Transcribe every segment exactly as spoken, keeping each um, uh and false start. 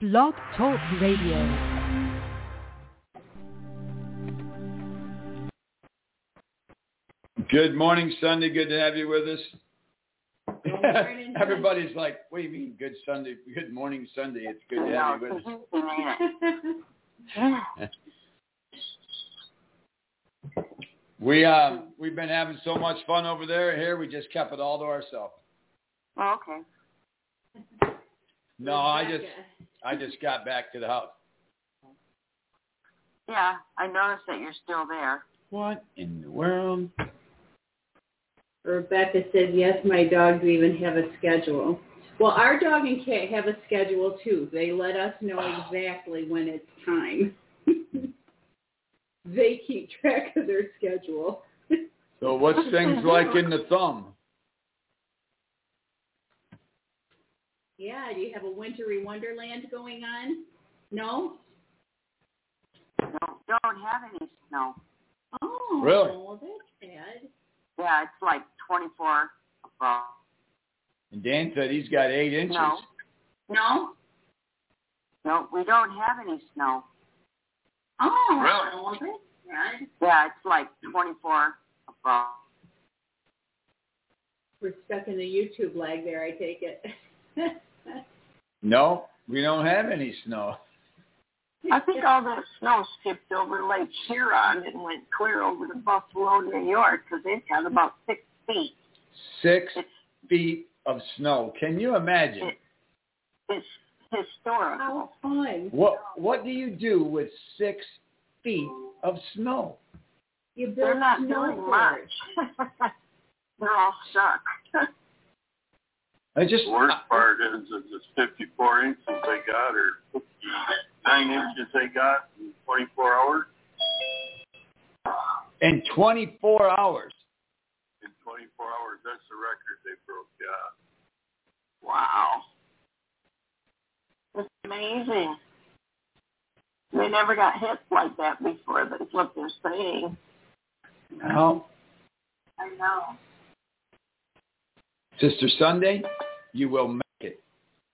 Blog Talk Radio. Good morning, Sunday. Good to have you with us. Morning, everybody's like, what do you mean, good Sunday? Good morning, Sunday. It's good to have you with us. we, uh, we've been having so much fun over there. Here, we just kept it all to ourselves. Oh, okay. No, I just, I just got back to the house. Yeah, I noticed that you're still there. What in the world? Rebecca said, yes, my dogs even have a schedule. Well, our dog and cat have a schedule, too. They let us know exactly when it's time. They keep track of their schedule. So what's things like in the thumb? Yeah, do you have a wintry wonderland going on? No? No, don't have any snow. Oh, really? Well, that's sad. Yeah, it's like twenty-four. Uh, and Dan said he's got eight inches. No. No? No, we don't have any snow. Oh, really? Well, that's sad. Yeah, it's like twenty-four. Uh, We're stuck in the YouTube lag there, I take it. No, we don't have any snow. I think all that snow skipped over Lake Huron and went clear over to Buffalo, New York, because they've got about six feet. Six it's, feet of snow. Can you imagine? It, it's historical. How fun. What What do you do with six feet of snow? You build They're not snow doing much. They're all stuck. I just the worst part is that this fifty-four inches they got, or fifty-nine inches they got in twenty-four hours. In twenty-four hours. In twenty-four hours, that's the record they broke. Yeah. Wow. That's amazing. They never got hit like that before. That's what they're saying. No. I know. Sister Sunday, you will make it.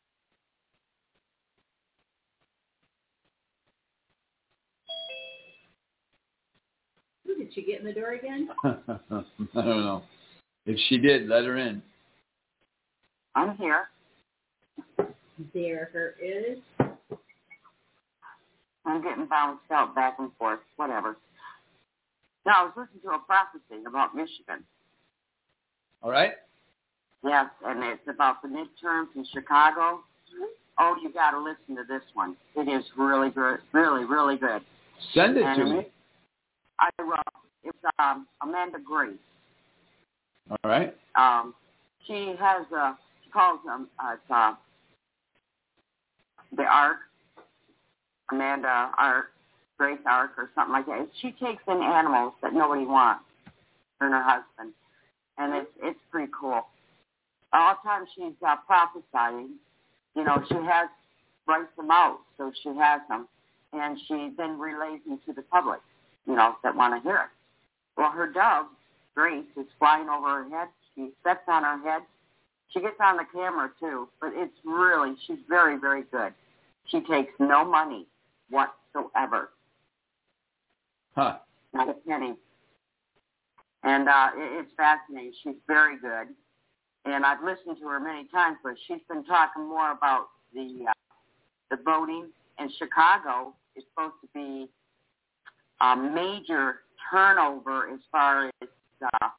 Ooh, did she get in the door again? I don't know. If she did, let her in. I'm here. There her is. I'm getting bounced out back and forth. Whatever. Now, I was listening to a prophecy about Michigan. All right? Yes, and it's about the midterms in Chicago. Oh, you got to listen to this one. It is really good, really, really good. Send it and to me. I wrote. It's um, Amanda Grace. All right. Um, she has a. She calls them uh, it's, uh, the Ark. Amanda Ark, Grace Ark, or something like that. She takes in animals that nobody wants, her and her husband, and it's it's pretty cool. All the time she's uh, prophesying, you know, she has, writes them out, so she has them, and she then relays them to the public, you know, that want to hear it. Well, her dove, Grace, is flying over her head. She sits on her head. She gets on the camera, too, but it's really, she's very, very good. She takes no money whatsoever. Huh. Not a penny. And uh, it, it's fascinating. She's very good. And I've listened to her many times, but she's been talking more about the uh, the voting. And Chicago is supposed to be a major turnover as far as uh,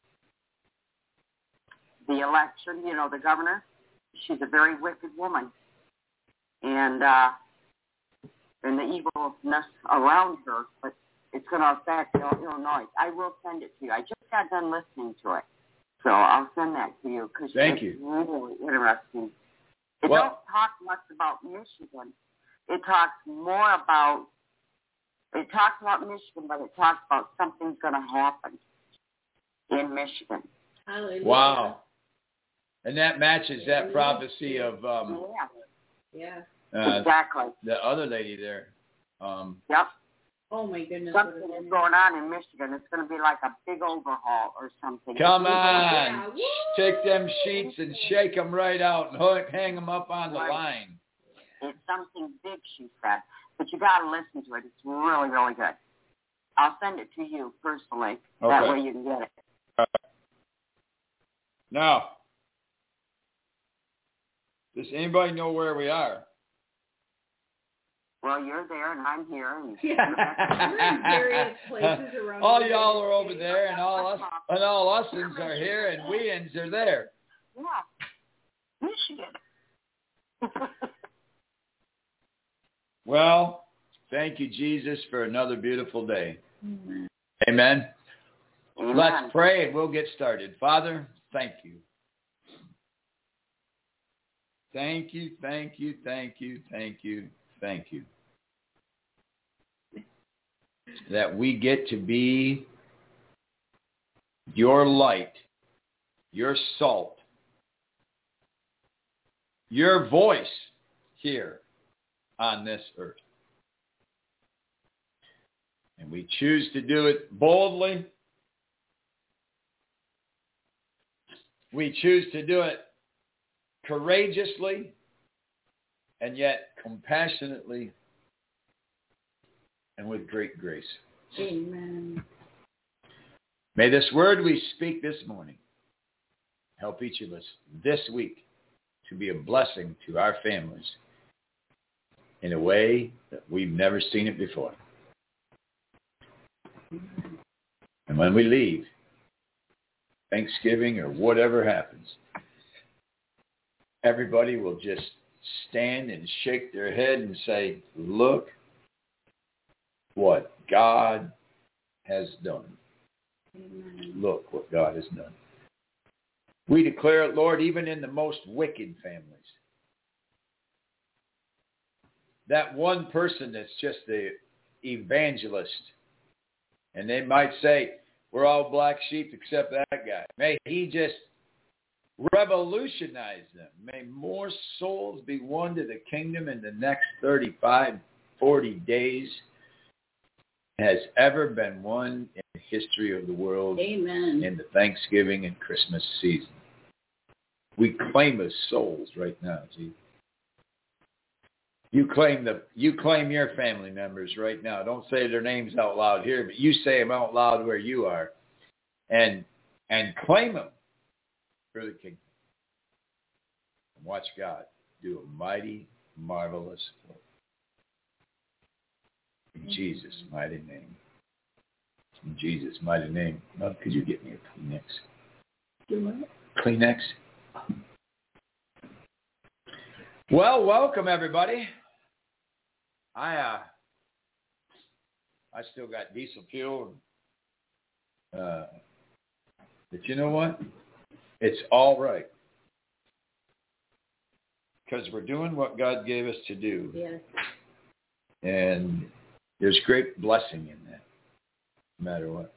the election, you know, the governor. She's a very wicked woman. And, uh, and the evilness around her, but it's going to affect Illinois. I will send it to you. I just got done listening to it. So I'll send that to you because it's you. really interesting. It well, don't talk much about Michigan. It talks more about, it talks about Michigan, but it talks about something's going to happen in Michigan. Hallelujah. Wow. And that matches that prophecy of um, yeah. Yeah. Uh, exactly. The other lady there. Um, yep. Oh, my goodness. Something is going on in Michigan. It's going to be like a big overhaul or something. Come on. Yeah. Take them sheets and shake them right out and hang them up on the right. line. It's something big, she said. But you got to listen to it. It's really, really good. I'll send it to you personally. Okay. That way you can get it. Now, does anybody know where we are? Well, you're there and I'm here. And Yeah. We're in various places around all the y'all United are over States. there, and all us and all usins are here, and weans are there. Yeah. Michigan. Well, thank you, Jesus, for another beautiful day. Amen. Amen. Amen. Let's pray and we'll get started. Father, thank you. Thank you, thank you, thank you, thank you, thank you. That we get to be your light, your salt, your voice here on this earth. And we choose to do it boldly. We choose to do it courageously and yet compassionately and with great grace. Amen. May this word we speak this morning help each of us this week to be a blessing to our families in a way that we've never seen it before. And when we leave, Thanksgiving or whatever happens, everybody will just stand and shake their head and say, look what God has done. Amen. Look what God has done. We declare it, Lord, even in the most wicked families. That one person that's just the evangelist, and they might say, we're all black sheep except that guy. May he just revolutionize them. May more souls be won to the kingdom in the next thirty-five, forty days has ever been won in the history of the world. Amen. In the Thanksgiving and Christmas season. We claim as souls right now, see. You claim the you claim your family members right now. Don't say their names out loud here, but you say them out loud where you are, and and claim them for the kingdom. And watch God do a mighty, marvelous work. In Jesus' mighty name. In Jesus' mighty name. Love, could you get me a Kleenex? Do what? Kleenex. Well, welcome everybody. I uh, I still got diesel fuel, uh, but you know what? It's all right because we're doing what God gave us to do, Yes. and there's great blessing in that, no matter what.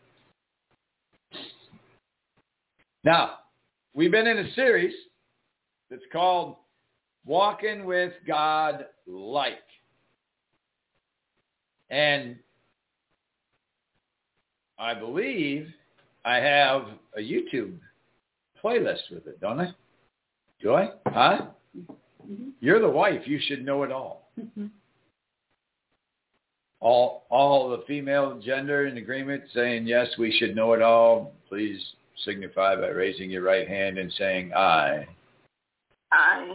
Now, we've been in a series that's called Walking with God Like. And I believe I have a YouTube playlist with it, don't I? Do I? Huh? Mm-hmm. You're the wife. You should know it all. Mm-hmm. All all the female gender in agreement saying, yes, we should know it all. Please signify by raising your right hand and saying, aye. Hi.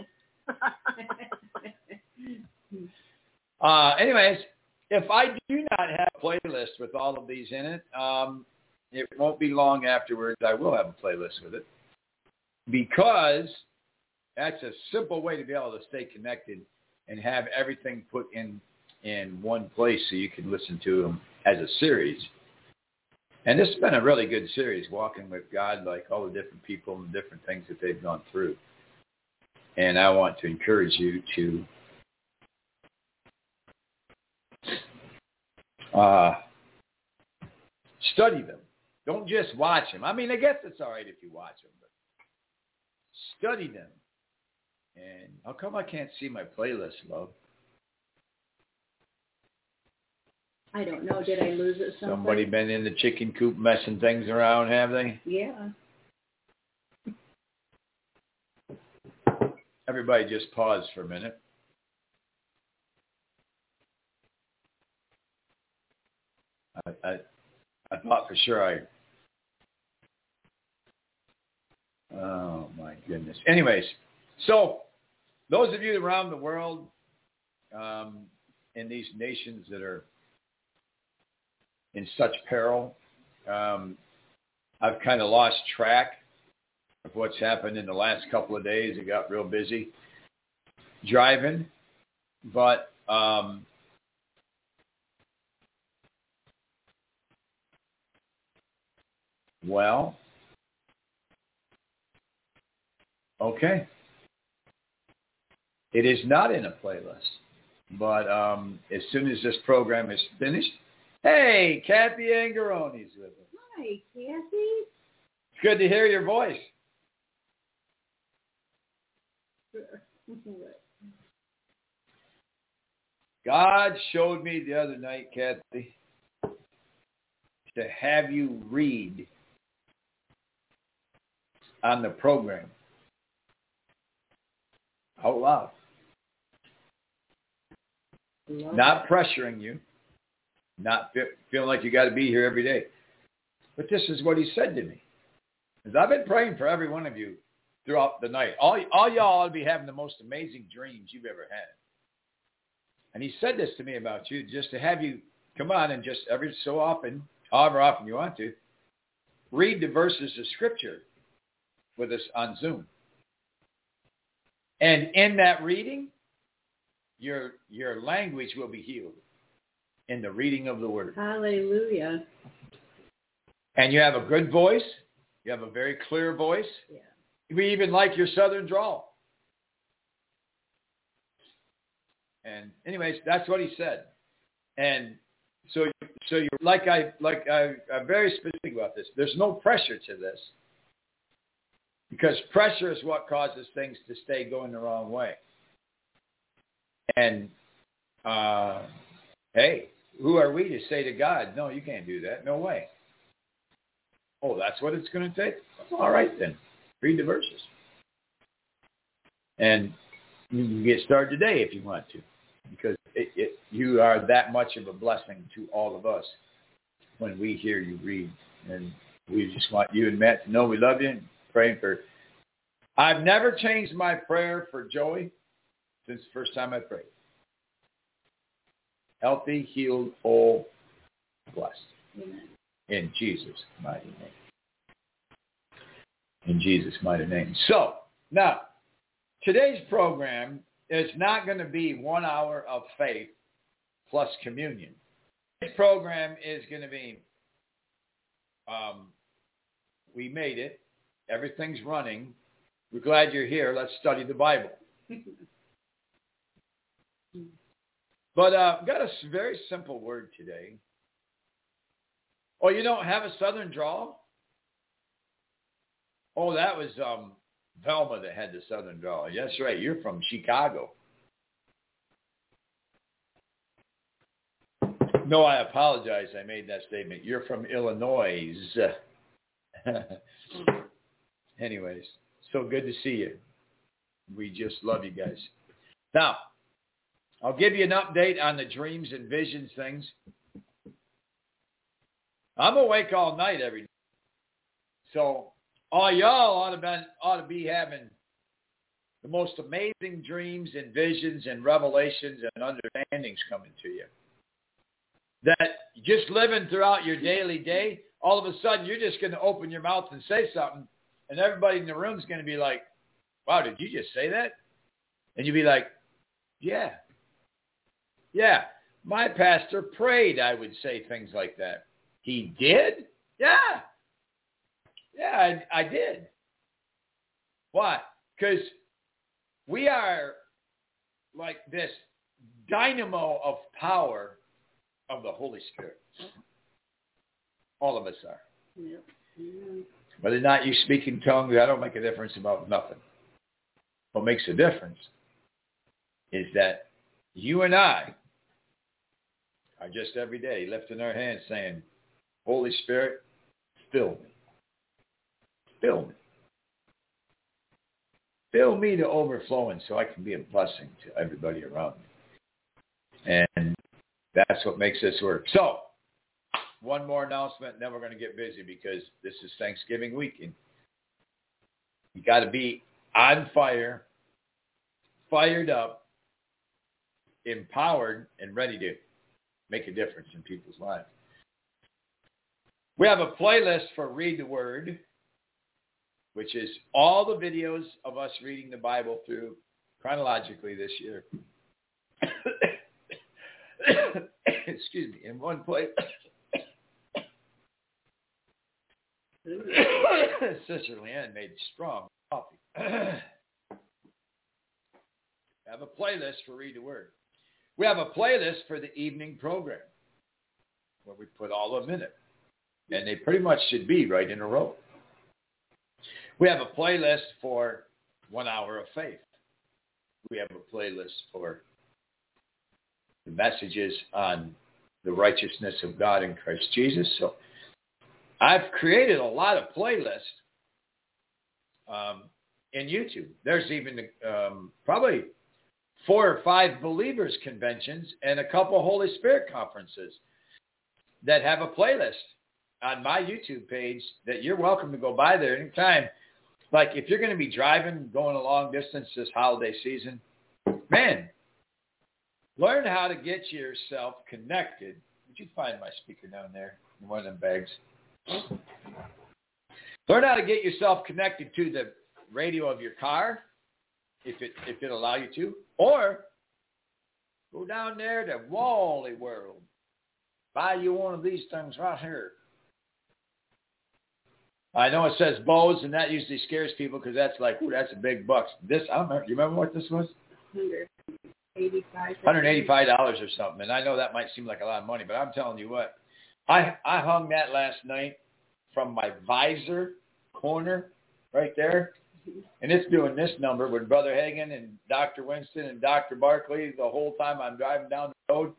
uh, anyways, if I do not have a playlist with all of these in it, um, it won't be long afterwards. I will have a playlist with it because that's a simple way to be able to stay connected and have everything put in, in one place so you can listen to them as a series. And this has been a really good series, Walking with God, like all the different people and different things that they've gone through. And I want to encourage you to uh, study them. Don't just watch them. I mean, I guess it's all right if you watch them, but study them. And how come I can't see my playlist, love? I don't know. Did I lose it somewhere? Somebody been in the chicken coop messing things around, have they? Yeah. Everybody just pause for a minute. I, I, I thought for sure I... Oh, my goodness. Anyways, so those of you around the world um, in these nations that are in such peril, um, I've kind of lost track of what's happened in the last couple of days. It got real busy driving, but um, well, okay. It is not in a playlist, but um, as soon as this program is finished, hey, Kathy Angaroni's with us. Hi, Kathy. It's good to hear your voice. God showed me the other night, Kathy, to have you read on the program out loud. Love Not it. pressuring you, not fe- feeling like you got to be here every day. But this is what he said to me. Because I've been praying for every one of you throughout the night. All, all y'all ought to be having the most amazing dreams you've ever had. And he said this to me about you, just to have you come on and just every so often, however often you want to, read the verses of Scripture with us on Zoom. And in that reading, your your language will be healed in the reading of the Word. Hallelujah. And you have a good voice. You have a very clear voice. Yeah. We even like your Southern drawl. And anyways, that's what he said. And so, so you're like I like I, I'm very specific about this. There's no pressure to this, because pressure is what causes things to stay going the wrong way. And uh, hey, who are we to say to God, no, you can't do that. No way. Oh, that's what it's going to take? All right, then. Read the verses. And you can get started today if you want to, because it, it, you are that much of a blessing to all of us when we hear you read. And we just want you and Matt to know we love you and praying for. I've never changed my prayer for Joey since the first time I prayed. Healthy, healed, whole, blessed. Amen. In Jesus' mighty name. In Jesus' mighty name. So, now, today's program is not going to be one hour of faith plus communion. This program is going to be, um, we made it. Everything's running. We're glad you're here. Let's study the Bible. But uh, I've got a very simple word today. Oh, you don't have a Southern drawl? Oh, that was um, Velma that had the Southern drawl. That's right. You're from Chicago. No, I apologize. I made that statement. You're from Illinois. Anyways, so good to see you. We just love you guys. Now, I'll give you an update on the dreams and visions things. I'm awake all night every night. So all y'all ought to, been, ought to be having the most amazing dreams and visions and revelations and understandings coming to you. That just living throughout your daily day, all of a sudden you're just going to open your mouth and say something, and everybody in the room is going to be like, wow, did you just say that? And you'll be like, yeah. Yeah, my pastor prayed I would say things like that. He did? Yeah. Yeah, I, I did. Why? Because we are like this dynamo of power of the Holy Spirit. All of us are. Yep. Mm-hmm. Whether or not you speak in tongues, that don't make a difference about nothing. What makes a difference is that you and I are just every day lifting our hands saying, Holy Spirit, fill me. Fill me. Fill me to overflowing so I can be a blessing to everybody around me. And that's what makes this work. So, one more announcement, and then we're going to get busy because this is Thanksgiving weekend. You got to be on fire, fired up, empowered, and ready to make a difference in people's lives. We have a playlist for Read the Word, which is all the videos of us reading the Bible through chronologically this year. Excuse me, in one place. Sister Leanne made strong coffee. I have a playlist for Read the Word. We have a playlist for the evening program where we put all of them in it. And they pretty much should be right in a row. We have a playlist for One Hour of Faith. We have a playlist for the messages on the righteousness of God in Christ Jesus. So I've created a lot of playlists um, in YouTube. There's even um, probably four or five believers conventions and a couple Holy Spirit conferences that have a playlist on my YouTube page that you're welcome to go by there anytime. Like if you're going to be driving, going a long distance this holiday season, man, learn how to get yourself connected. Would you find my speaker down there in one of them bags? Learn how to get yourself connected to the radio of your car, if it if it allow you to, or go down there to Wally World, buy you one of these things right here. I know it says Bose, and that usually scares people because that's like, ooh, that's a big bucks. This, I don't remember. You remember what this was? one hundred eighty-five dollars. one hundred eighty-five dollars or something. And I know that might seem like a lot of money, but I'm telling you what, I I hung that last night from my visor corner right there, and it's doing this number with Brother Hagin and Doctor Winston and Doctor Barkley the whole time I'm driving down the road.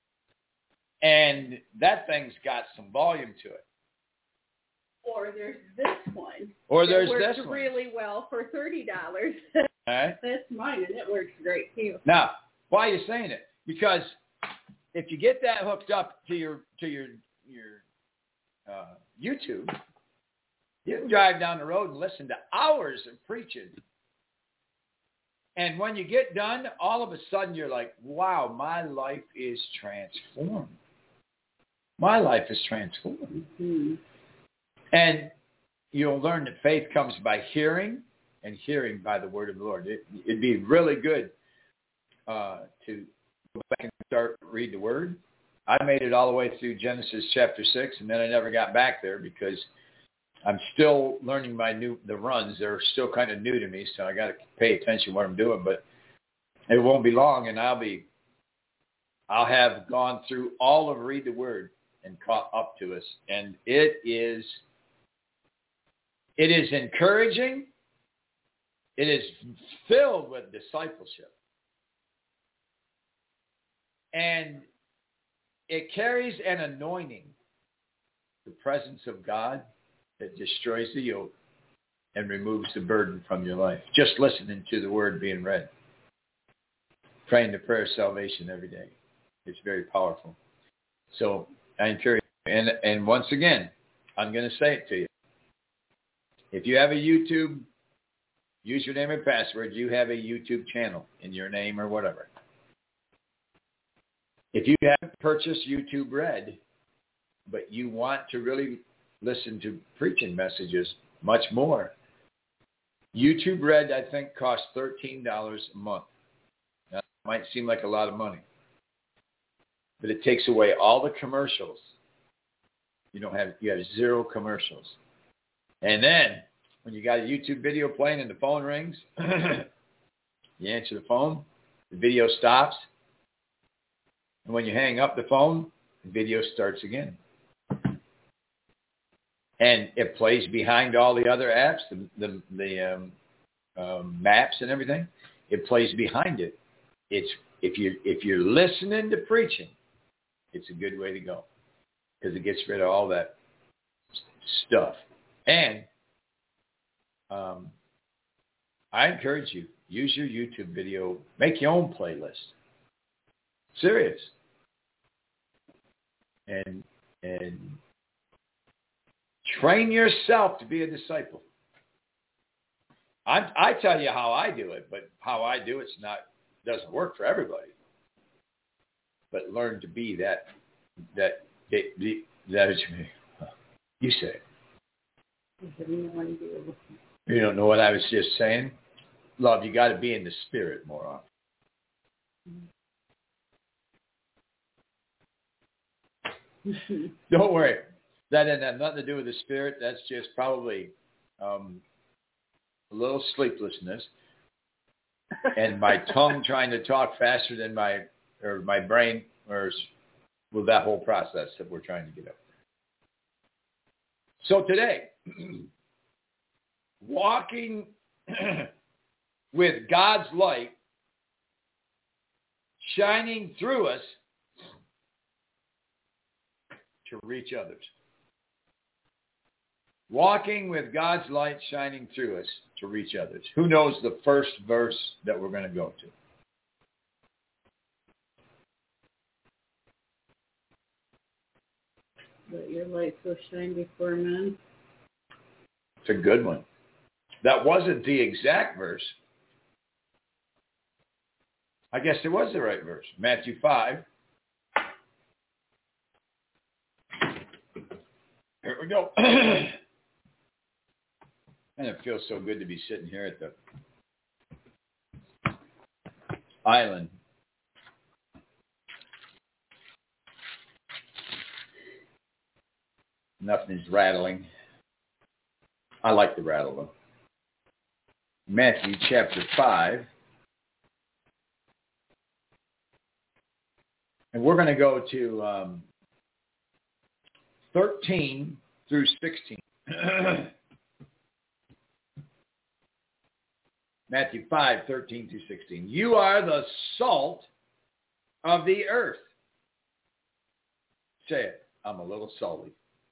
And that thing's got some volume to it. Or there's this one. Or there's it works this one. really well for thirty dollars. All right. That's mine, and it works great too. Now, why are you saying it? Because if you get that hooked up to your to your your uh, YouTube, you can drive down the road and listen to hours of preaching. And when you get done, all of a sudden you're like, wow, my life is transformed. My life is transformed. Mm-hmm. And you'll learn that faith comes by hearing, and hearing by the word of the Lord. It, it'd be really good uh, to go back and start read the word. I made it all the way through Genesis chapter six, and then I never got back there because I'm still learning my new the runs. They're still kind of new to me, so I got to pay attention to what I'm doing. But it won't be long, and I'll be I'll have gone through all of Read the Word and caught up to us, and it is. It is encouraging. It is filled with discipleship. And it carries an anointing, the presence of God that destroys the yoke and removes the burden from your life. Just listening to the word being read. Praying the prayer of salvation every day. It's very powerful. So I encourage you. And, and once again, I'm going to say it to you. If you have a YouTube, use your name and password. You have a YouTube channel in your name or whatever. If you haven't purchased YouTube Red, but you want to really listen to preaching messages much more, YouTube Red, I think, costs thirteen dollars a month. Now, that might seem like a lot of money, but it takes away all the commercials. You don't have, you have zero commercials. And then, when you got a YouTube video playing and the phone rings, you answer the phone, the video stops, and when you hang up the phone, the video starts again. And it plays behind all the other apps, the the, the um, um, maps and everything. It plays behind it. It's if you if you're listening to preaching, it's a good way to go because it gets rid of all that stuff. And um, I encourage you, use your YouTube video, make your own playlist. Serious. And and Train yourself to be a disciple. I, I tell you how I do it, but how I do it's not doesn't work for everybody. But learn to be that that that, that is me. You say it. I have no idea. You don't know what I was just saying? Love, you got to be in the spirit more often. Don't worry. That didn't have nothing to do with the spirit. That's just probably um, a little sleeplessness and my tongue trying to talk faster than my or my brain or with that whole process that we're trying to get up. So today, walking with God's light shining through us to reach others. Walking with God's light shining through us to reach others. Who knows the first verse that we're going to go to? Let your light so shine before men. It's a good one. That wasn't the exact verse. I guess it was the right verse. Matthew five. Here we go. And it feels so good to be sitting here at the island. Nothing's rattling. I like the rattle though. Matthew chapter five. And we're going to go to um, thirteen through sixteen. Matthew five, thirteen through sixteen. You are the salt of the earth. Say it. I'm a little salty.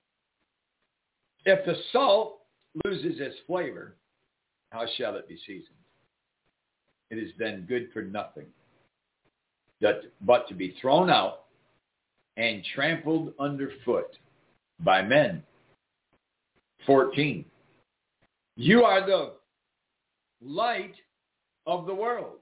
If the salt loses its flavor, how shall it be seasoned? It is then good for nothing, but to be thrown out and trampled underfoot by men. fourteen. You are the light of the world.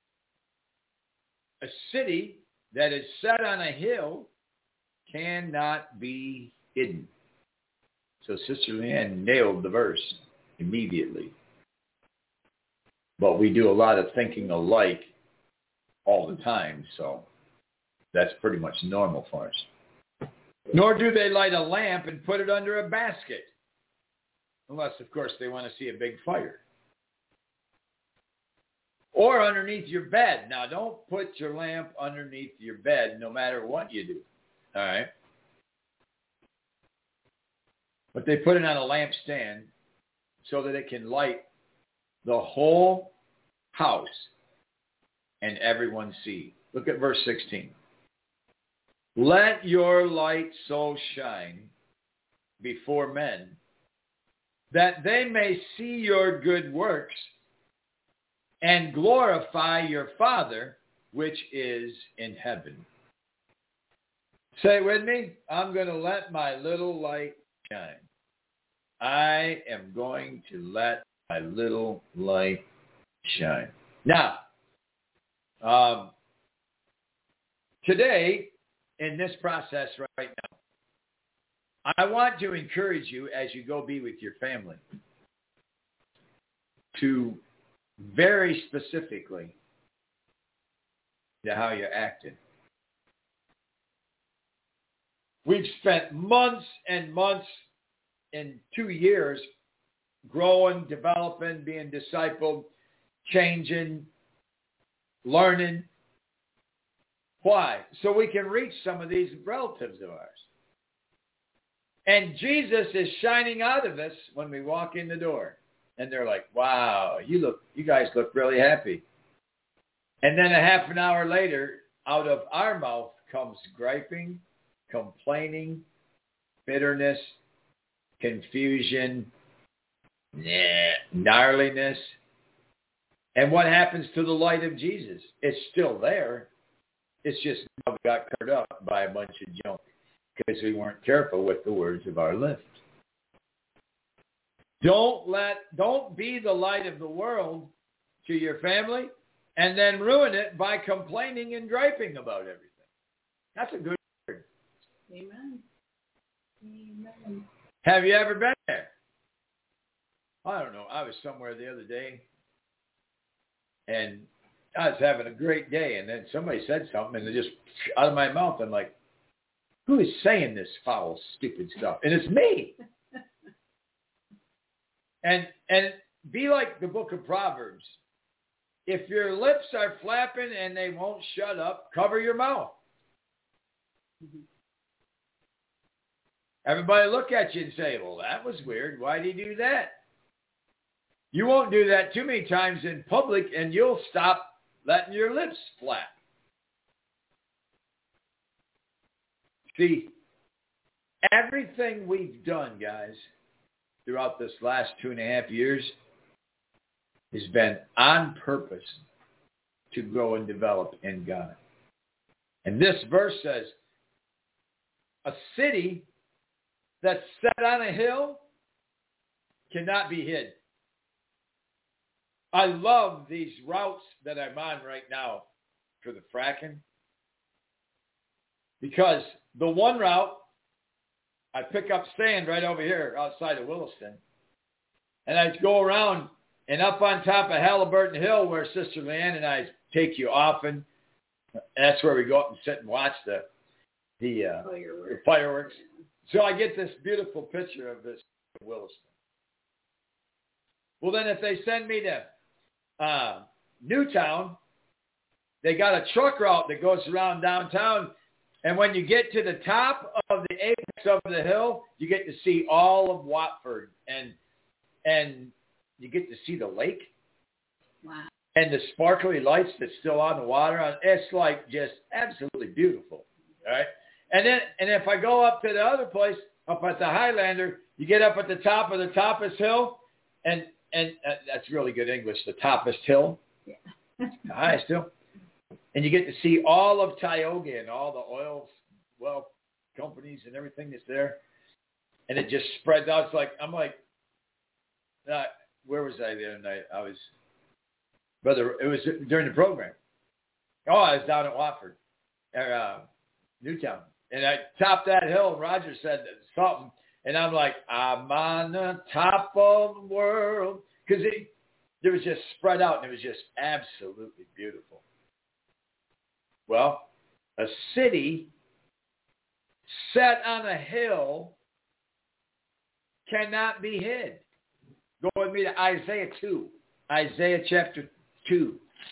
A city that is set on a hill cannot be hidden. So Sister Leanne nailed the verse immediately. But we do a lot of thinking alike all the time, so that's pretty much normal for us. Nor do they light a lamp and put it under a basket, unless, of course, they want to see a big fire. Or underneath your bed. Now, don't put your lamp underneath your bed no matter what you do, all right? But they put it on a lampstand so that it can light the whole house and everyone see. Look at verse sixteen. Let your light so shine before men that they may see your good works and glorify your Father which is in heaven. Say it with me. I'm going to let my little light shine. I am going to let my little light shine. Now, um, today, in this process right now, I want to encourage you as you go be with your family to very specifically to how you're acting. We've spent months and months in two years growing, developing, being discipled, changing, learning. Why? So we can reach some of these relatives of ours. And Jesus is shining out of us when we walk in the door. And they're like, wow, you look, you guys look really happy. And then a half an hour later, out of our mouth comes griping, complaining, bitterness, confusion, nah, gnarliness. And what happens to the light of Jesus? It's still there. It's just now we got covered up by a bunch of junk because we weren't careful with the words of our lips. Don't let, don't be the light of the world to your family and then ruin it by complaining and griping about everything. That's a good word. Amen. Amen. Have you ever been there? I don't know. I was somewhere the other day, and I was having a great day, and then somebody said something, and it just out of my mouth, I'm like, who is saying this foul, stupid stuff? And it's me. and and be like the book of Proverbs. If your lips are flapping and they won't shut up, cover your mouth. Mm-hmm. Everybody look at you and say, well, that was weird. Why did he do that? You won't do that too many times in public, and you'll stop letting your lips flap. See, everything we've done, guys, throughout this last two and a half years has been on purpose to grow and develop in God. And this verse says, a city that's set on a hill cannot be hid. I love these routes that I'm on right now for the fracking, because the one route, I pick up sand right over here outside of Williston, and I go around and up on top of Halliburton Hill where Sister Leanne and I take you often. That's where we go up and sit and watch the the, uh, fireworks. the fireworks. So I get this beautiful picture of this Williston. Well, then if they send me to uh, Newtown, they got a truck route that goes around downtown. And when you get to the top of the apex of the hill, you get to see all of Watford. And and you get to see the lake. Wow. And the sparkly lights that's still on the water. It's like just absolutely beautiful. All right. And then, and if I go up to the other place, up at the Highlander, you get up at the top of the Toppest Hill, and and uh, that's really good English, the Toppest Hill. Yeah. The highest hill. And you get to see all of Tioga and all the oil well companies and everything that's there. And it just spreads out. It's like, I'm like, uh, where was I the other night? I was, brother, it was during the program. Oh, I was down at Watford, or uh, Newtown. And I topped that hill, and Roger said something, and I'm like, I'm on the top of the world. Because it, it was just spread out, and it was just absolutely beautiful. Well, a city set on a hill cannot be hid. Go with me to Isaiah two. Isaiah chapter two.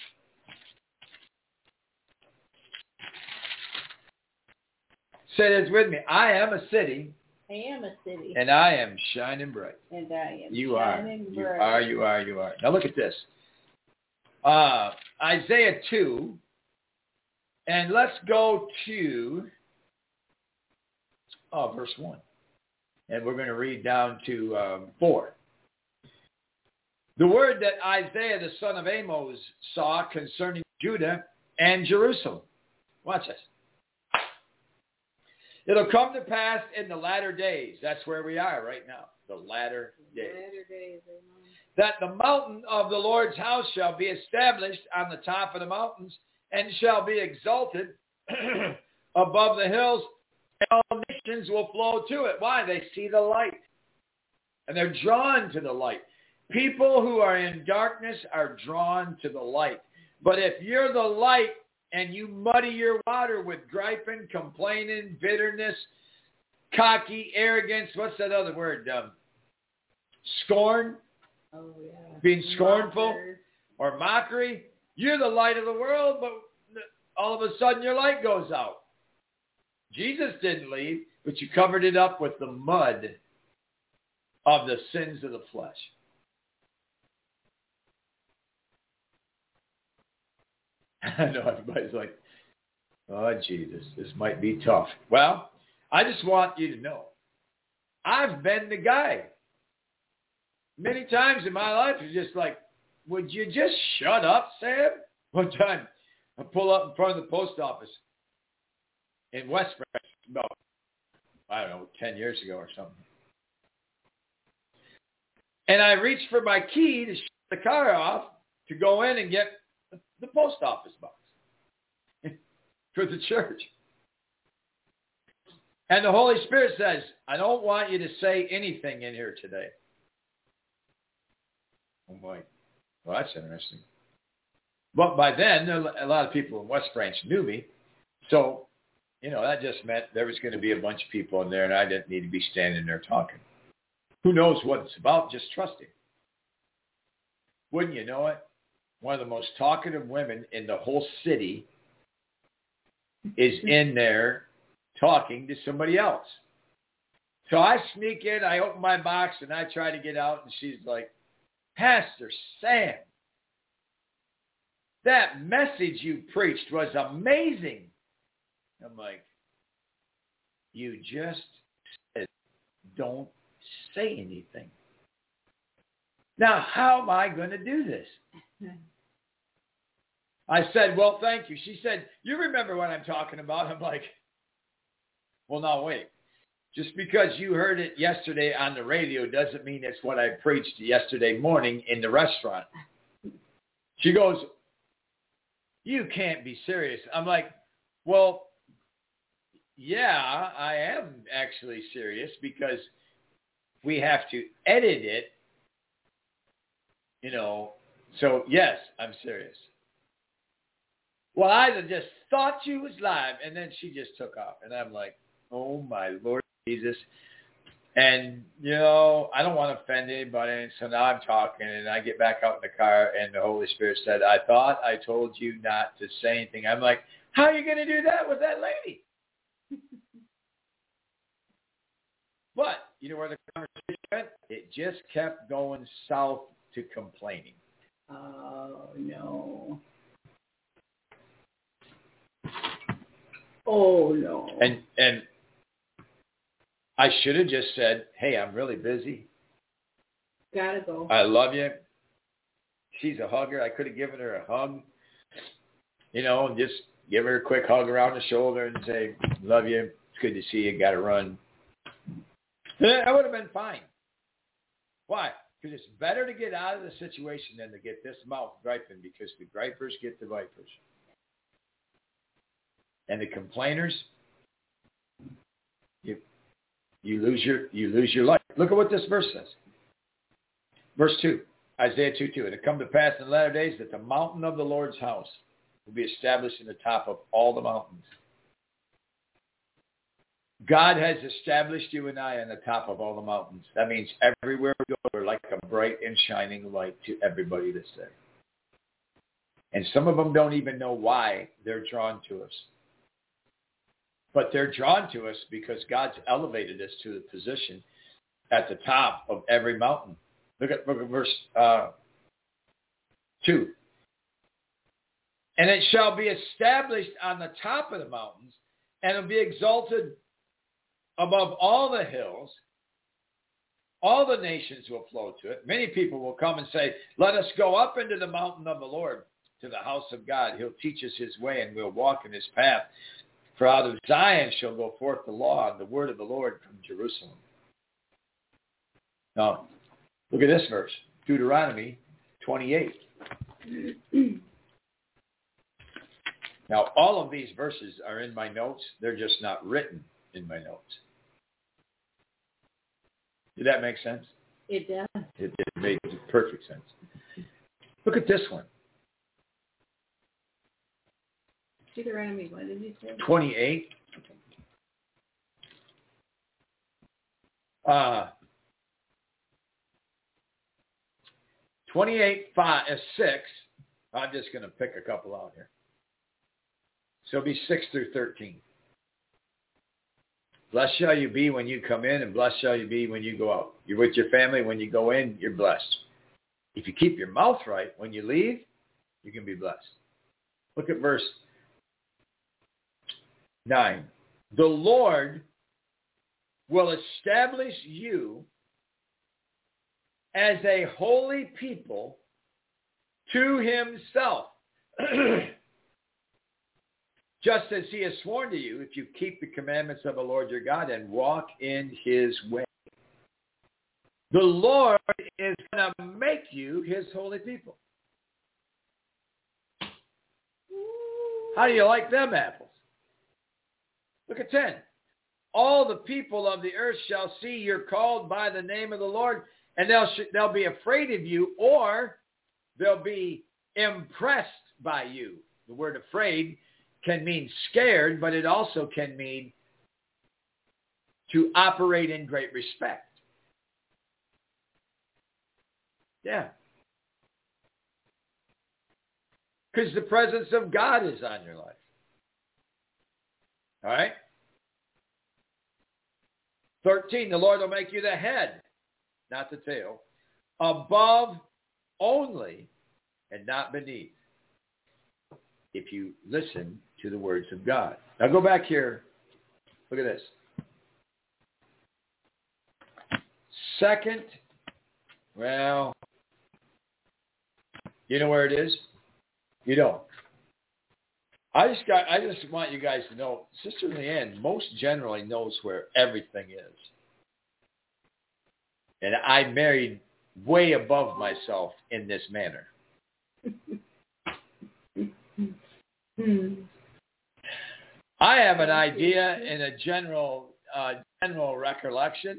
Say this with me. I am a city. I am a city. And I am shining bright. And I am you shining are. bright. You are, you are, you are. Now look at this. Uh, Isaiah two. And let's go to oh, verse one. And we're going to read down to um, four. The word that Isaiah, the son of Amos, saw concerning Judah and Jerusalem. Watch this. It'll come to pass in the latter days. That's where we are right now. The latter days. Latter days, amen. That the mountain of the Lord's house shall be established on the top of the mountains and shall be exalted above the hills, and all nations will flow to it. Why? They see the light. And they're drawn to the light. People who are in darkness are drawn to the light. But if you're the light and you muddy your water with griping, complaining, bitterness, cocky, arrogance, what's that other word? Um, scorn? Oh, yeah. Being scornful? Mockers. Or mockery? You're the light of the world, but all of a sudden your light goes out. Jesus didn't leave, but you covered it up with the mud of the sins of the flesh. I know everybody's like, oh, Jesus, this might be tough. Well, I just want you to know, I've been the guy. Many times in my life, it's just like, would you just shut up, Sam? One time, I pull up in front of the post office in West Branch, about, I don't know, ten years ago or something. And I reached for my key to shut the car off to go in and get the post office box for the church. And the Holy Spirit says, I don't want you to say anything in here today. I'm like, well, that's interesting. But by then, a lot of people in West Branch knew me. So, you know, that just meant there was going to be a bunch of people in there, and I didn't need to be standing there talking. Who knows what it's about? Just trust him. Wouldn't you know it? One of the most talkative women in the whole city is in there talking to somebody else. So I sneak in, I open my box, and I try to get out, and she's like, Pastor Sam, that message you preached was amazing. I'm like, you just said, don't say anything. Now, how am I going to do this? I said, well, thank you. She said, you remember what I'm talking about? I'm like, well, now wait. Just because you heard it yesterday on the radio doesn't mean it's what I preached yesterday morning in the restaurant. She goes, you can't be serious. I'm like, well, yeah, I am actually serious because we have to edit it, you know. So, yes, I'm serious. Well, I just thought you was live, and then she just took off. And I'm like, oh, my Lord Jesus. And, you know, I don't want to offend anybody. And so now I'm talking, and I get back out in the car, and the Holy Spirit said, I thought I told you not to say anything. I'm like, how are you going to do that with that lady? But, you know where the conversation went? It just kept going south to complaining. Oh, no. Oh, no. And and I should have just said, hey, I'm really busy. Gotta go. I love you. She's a hugger. I could have given her a hug, you know, and just give her a quick hug around the shoulder and say, love you. It's good to see you. Got to run. That would have been fine. Why? Because it's better to get out of the situation than to get this mouth griping, because the gripers get the vipers. And the complainers, you you lose your you lose your life. Look at what this verse says. Verse two, Isaiah two two. And it come to pass in the latter days that the mountain of the Lord's house will be established in the top of all the mountains. God has established you and I on the top of all the mountains. That means everywhere we go, we're like a bright and shining light to everybody that's there. And some of them don't even know why they're drawn to us. But they're drawn to us because God's elevated us to the position at the top of every mountain. Look at, look at verse uh, two. And it shall be established on the top of the mountains, and it'll be exalted above all the hills. All the nations will flow to it. Many people will come and say, let us go up into the mountain of the Lord, to the house of God. He'll teach us his way, and we'll walk in his path. For out of Zion shall go forth the law and the word of the Lord from Jerusalem. Now, look at this verse, Deuteronomy twenty-eight. Now, all of these verses are in my notes. They're just not written in my notes. Did that make sense? It does. It, it made perfect sense. Look at this one. Deuteronomy, what did you say? twenty-eight. Uh, twenty-eight, five, uh, six. I'm just going to pick a couple out here. So it'll be six through thirteen. Blessed shall you be when you come in, and blessed shall you be when you go out. You're with your family. When you go in, you're blessed. If you keep your mouth right, when you leave, you can be blessed. Look at verse nine. The Lord will establish you as a holy people to himself, just as he has sworn to you, if you keep the commandments of the Lord your God and walk in his way. The Lord is going to make you his holy people. How do you like them apples? Look at ten. All the people of the earth shall see you're called by the name of the Lord, and they'll, sh- they'll be afraid of you, or they'll be impressed by you. The word afraid can mean scared, but it also can mean to operate in great respect. Yeah. Because the presence of God is on your life. All right? thirteen, the Lord will make you the head, not the tail, above only and not beneath, if you listen to the words of God. Now go back here. Look at this. Second, well, you know where it is? You don't. I just got. I just want you guys to know, Sister Leanne most generally knows where everything is. And I married way above myself in this manner. I have an idea and a general uh, general recollection,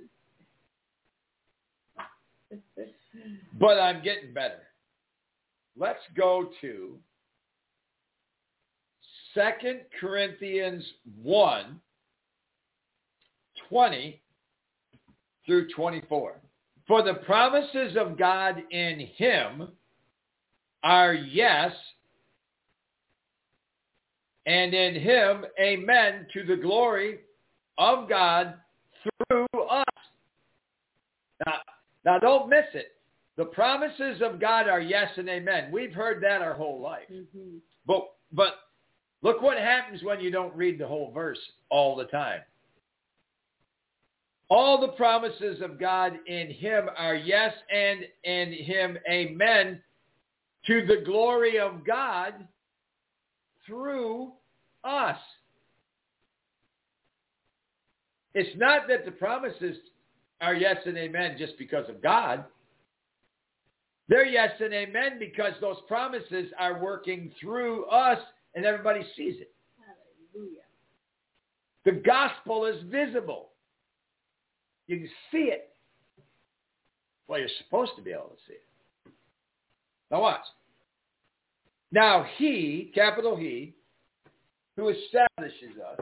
but I'm getting better. Let's go to Second Corinthians one, twenty through twenty-four. For the promises of God in him are yes, and in him amen, to the glory of God through us. Now, now don't miss it. The promises of God are yes and amen. We've heard that our whole life. Mm-hmm. But but look what happens when you don't read the whole verse all the time. All the promises of God in him are yes, and in him amen, to the glory of God through us. It's not that the promises are yes and amen just because of God. They're yes and amen because those promises are working through us and everybody sees it. Hallelujah. The gospel is visible. You can see it. Well, you're supposed to be able to see it. Now watch. Now he, capital He, who establishes us.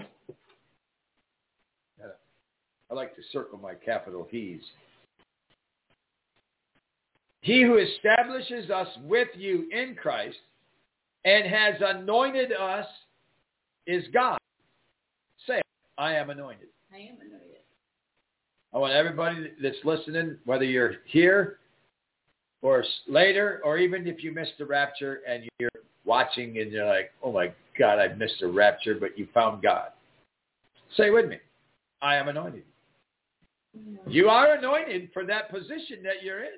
I like to circle my capital He's. He who establishes us with you in Christ and has anointed us is God. Say, I am anointed. I am anointed. I want everybody that's listening, whether you're here or later, or even if you missed the rapture and you're watching and you're like, oh my God, I missed the rapture, but you found God. Say with me, I am anointed. Mm-hmm. You are anointed for that position that you're in.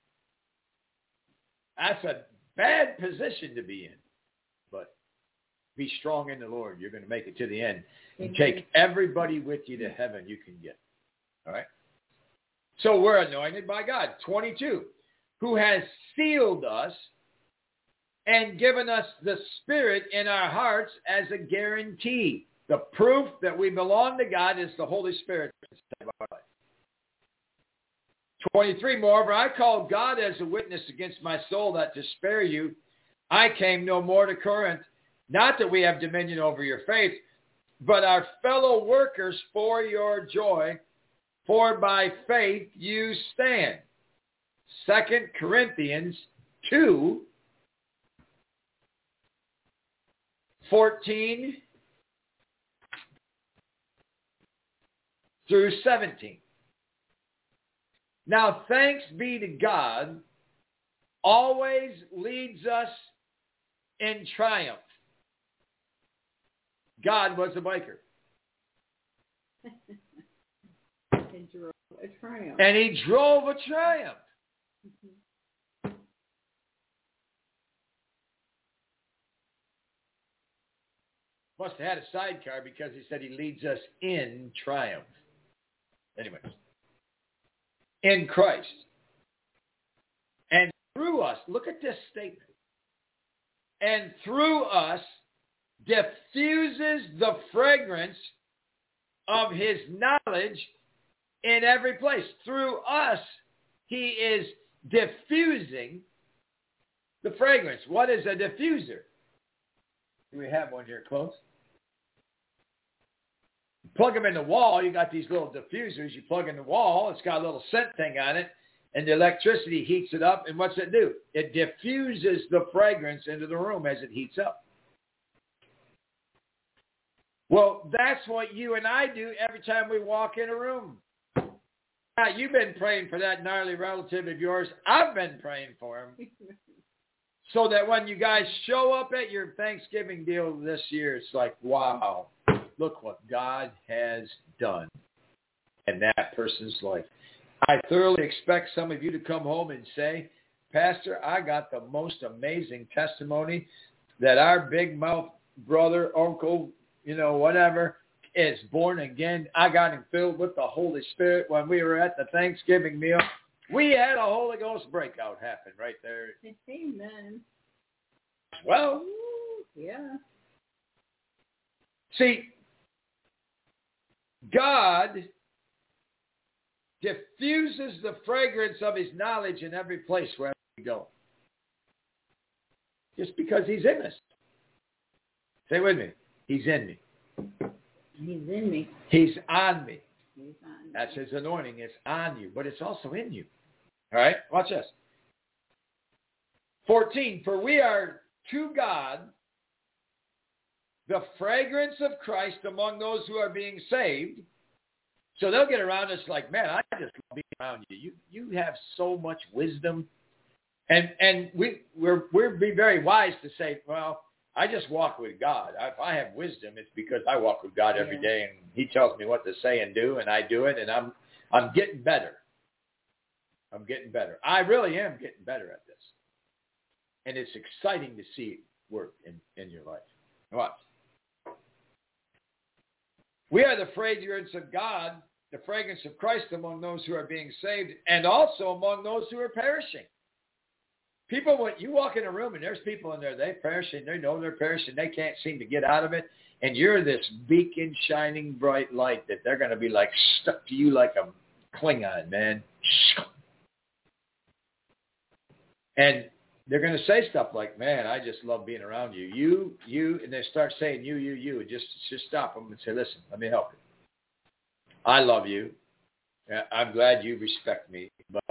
That's a bad position to be in. But be strong in the Lord. You're going to make it to the end. And take everybody with you to heaven you can get. All right? So we're anointed by God. twenty-two. Who has sealed us and given us the Spirit in our hearts as a guarantee. The proof that we belong to God is the Holy Spirit inside of our life. twenty-three, moreover, I call God as a witness against my soul that to spare you, I came no more to Corinth, not that we have dominion over your faith, but our fellow workers for your joy, for by faith you stand. Second Corinthians two, fourteen through seventeen. Now, thanks be to God, always leads us in triumph. God was a biker. And drove a triumph. And he drove a triumph. Mm-hmm. Must have had a sidecar because he said he leads us in triumph. Anyways. in Christ. And through us, look at this statement. And through us diffuses the fragrance of his knowledge in every place. Through us, he is diffusing the fragrance. What is a diffuser? Do we have one here close? You plug them in the wall. You got these little diffusers. You plug in the wall. It's got a little scent thing on it. And the electricity heats it up. And what's it do? It diffuses the fragrance into the room as it heats up. Well, that's what you and I do every time we walk in a room. Now, you've been praying for that gnarly relative of yours. I've been praying for him. So that when you guys show up at your Thanksgiving deal this year, it's like, wow, look what God has done in that person's life. I thoroughly expect some of you to come home and say, Pastor, I got the most amazing testimony that our big mouth brother, uncle, you know, whatever, is born again. I got him filled with the Holy Spirit when we were at the Thanksgiving meal. We had a Holy Ghost breakout happen right there. Amen. Well, yeah. See, God diffuses the fragrance of his knowledge in every place wherever we go. Just because he's in us. Say with me. He's in me. He's in me. He's on me. He's on me. That's his anointing. It's on you, but it's also in you. All right? Watch this. fourteen, for we are to God the fragrance of Christ among those who are being saved. So they'll get around us like, man, I just love being around you. You you have so much wisdom. And and we, we're, we're be very wise to say, well, I just walk with God. If I have wisdom, it's because I walk with God every day, and he tells me what to say and do, and I do it, and I'm I'm getting better. I'm getting better. I really am getting better at this. And it's exciting to see it work in, in your life. Watch. We are the fragrance of God, the fragrance of Christ among those who are being saved, and also among those who are perishing. People, when you walk in a room and there's people in there, they're perishing, they know they're perishing, they can't seem to get out of it, and you're this beacon, shining bright light that they're going to be like stuck to you like a Klingon, man. And they're going to say stuff like, man, I just love being around you. You, you, and they start saying you, you, you. Just, just stop them and say, listen, let me help you. I love you. I'm glad you respect me, but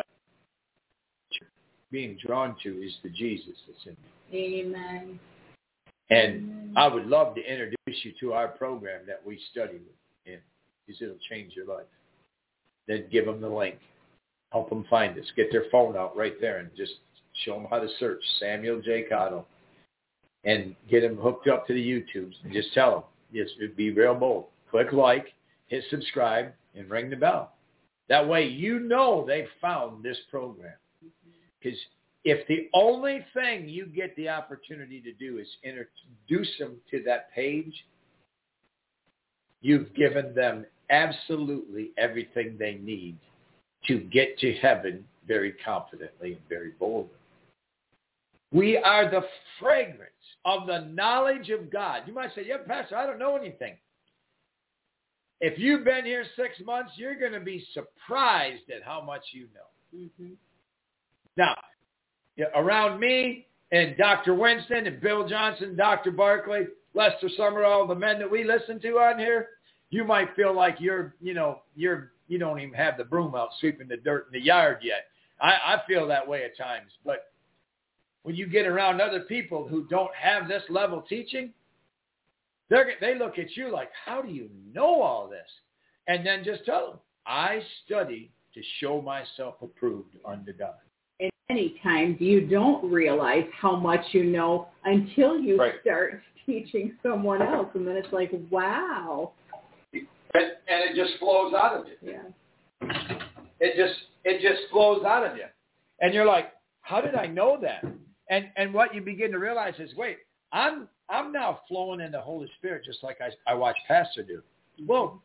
being drawn to is the Jesus that's in me. Amen. And Amen. I would love to introduce you to our program that we study in, because it'll change your life. Then give them the link. Help them find us. Get their phone out right there and just show them how to search Samuel J. Cottle and get them hooked up to the YouTubes and just tell them, just be real bold. Click like, hit subscribe, and ring the bell. That way you know they found this program. Because if the only thing you get the opportunity to do is introduce them to that page, you've given them absolutely everything they need to get to heaven very confidently and very boldly. We are the fragrance of the knowledge of God. You might say, yeah, Pastor, I don't know anything. If you've been here six months, you're going to be surprised at how much you know. Mm-hmm. Now, around me and Doctor Winston and Bill Johnson, Doctor Barkley, Lester Summerall, the men that we listen to on here, you might feel like you're, you know, you're, you don't even have the broom out sweeping the dirt in the yard yet. I, I feel that way at times. But when you get around other people who don't have this level teaching, they they look at you like, how do you know all this? And then just tell them, I study to show myself approved unto God. And many times you don't realize how much you know until you right. start teaching someone else. And then it's like, wow. And, and it just flows out of you. Yeah. It just it just flows out of you. And you're like, how did I know that? And and what you begin to realize is, wait, I'm I'm now flowing in the Holy Spirit just like I, I watch Pastor do. Well,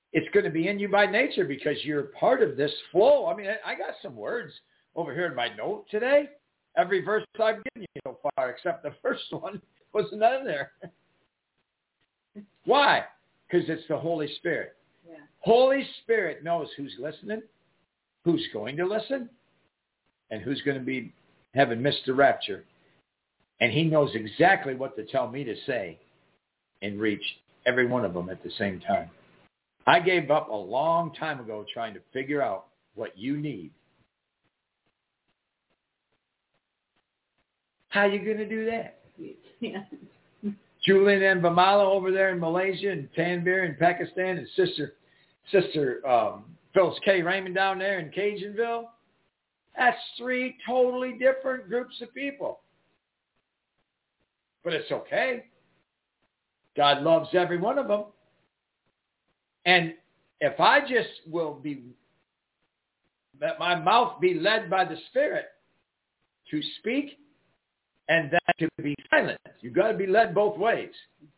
It's going to be in you by nature because you're part of this flow. I mean, I, I got some words over here in my note today. Every verse I've given you so far, except the first one, wasn't in there. Why? Because it's the Holy Spirit. Yeah. Holy Spirit knows who's listening, who's going to listen, and who's going to be having missed the rapture. And he knows exactly what to tell me to say and reach every one of them at the same time. I gave up a long time ago trying to figure out what you need. How are you going to do that? Yeah. Julian and Vamala over there in Malaysia and Tanvir in Pakistan and Sister Sister um, Phyllis K. Raymond down there in Cajunville. That's three totally different groups of people. But it's okay. God loves every one of them. And if I just will be, let my mouth be led by the Spirit to speak and then to be silent, you've got to be led both ways.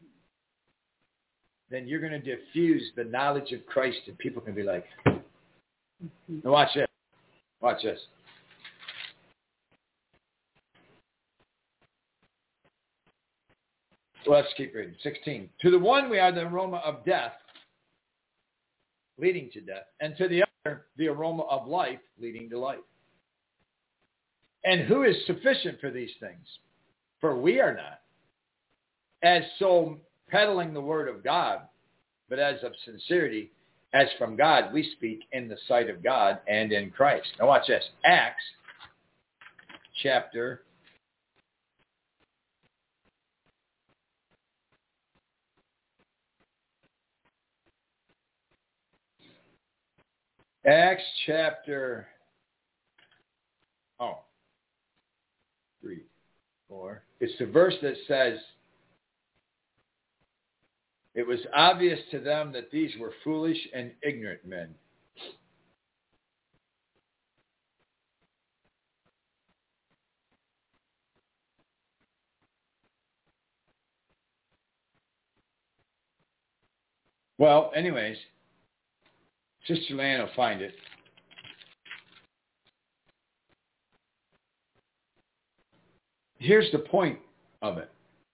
Then you're going to diffuse the knowledge of Christ and people can be like, now watch this. Watch this. So let's keep reading. sixteen. To the one we are the aroma of death, leading to death, and to the other the aroma of life, leading to life. And who is sufficient for these things? For we are not, as so peddling the word of God, but as of sincerity, as from God we speak in the sight of God and in Christ. Now watch this. Acts chapter Acts chapter, oh, three, four. It's the verse that says, it was obvious to them that these were foolish and ignorant men. Well, anyways, Sister Lan will find it. Here's the point of it.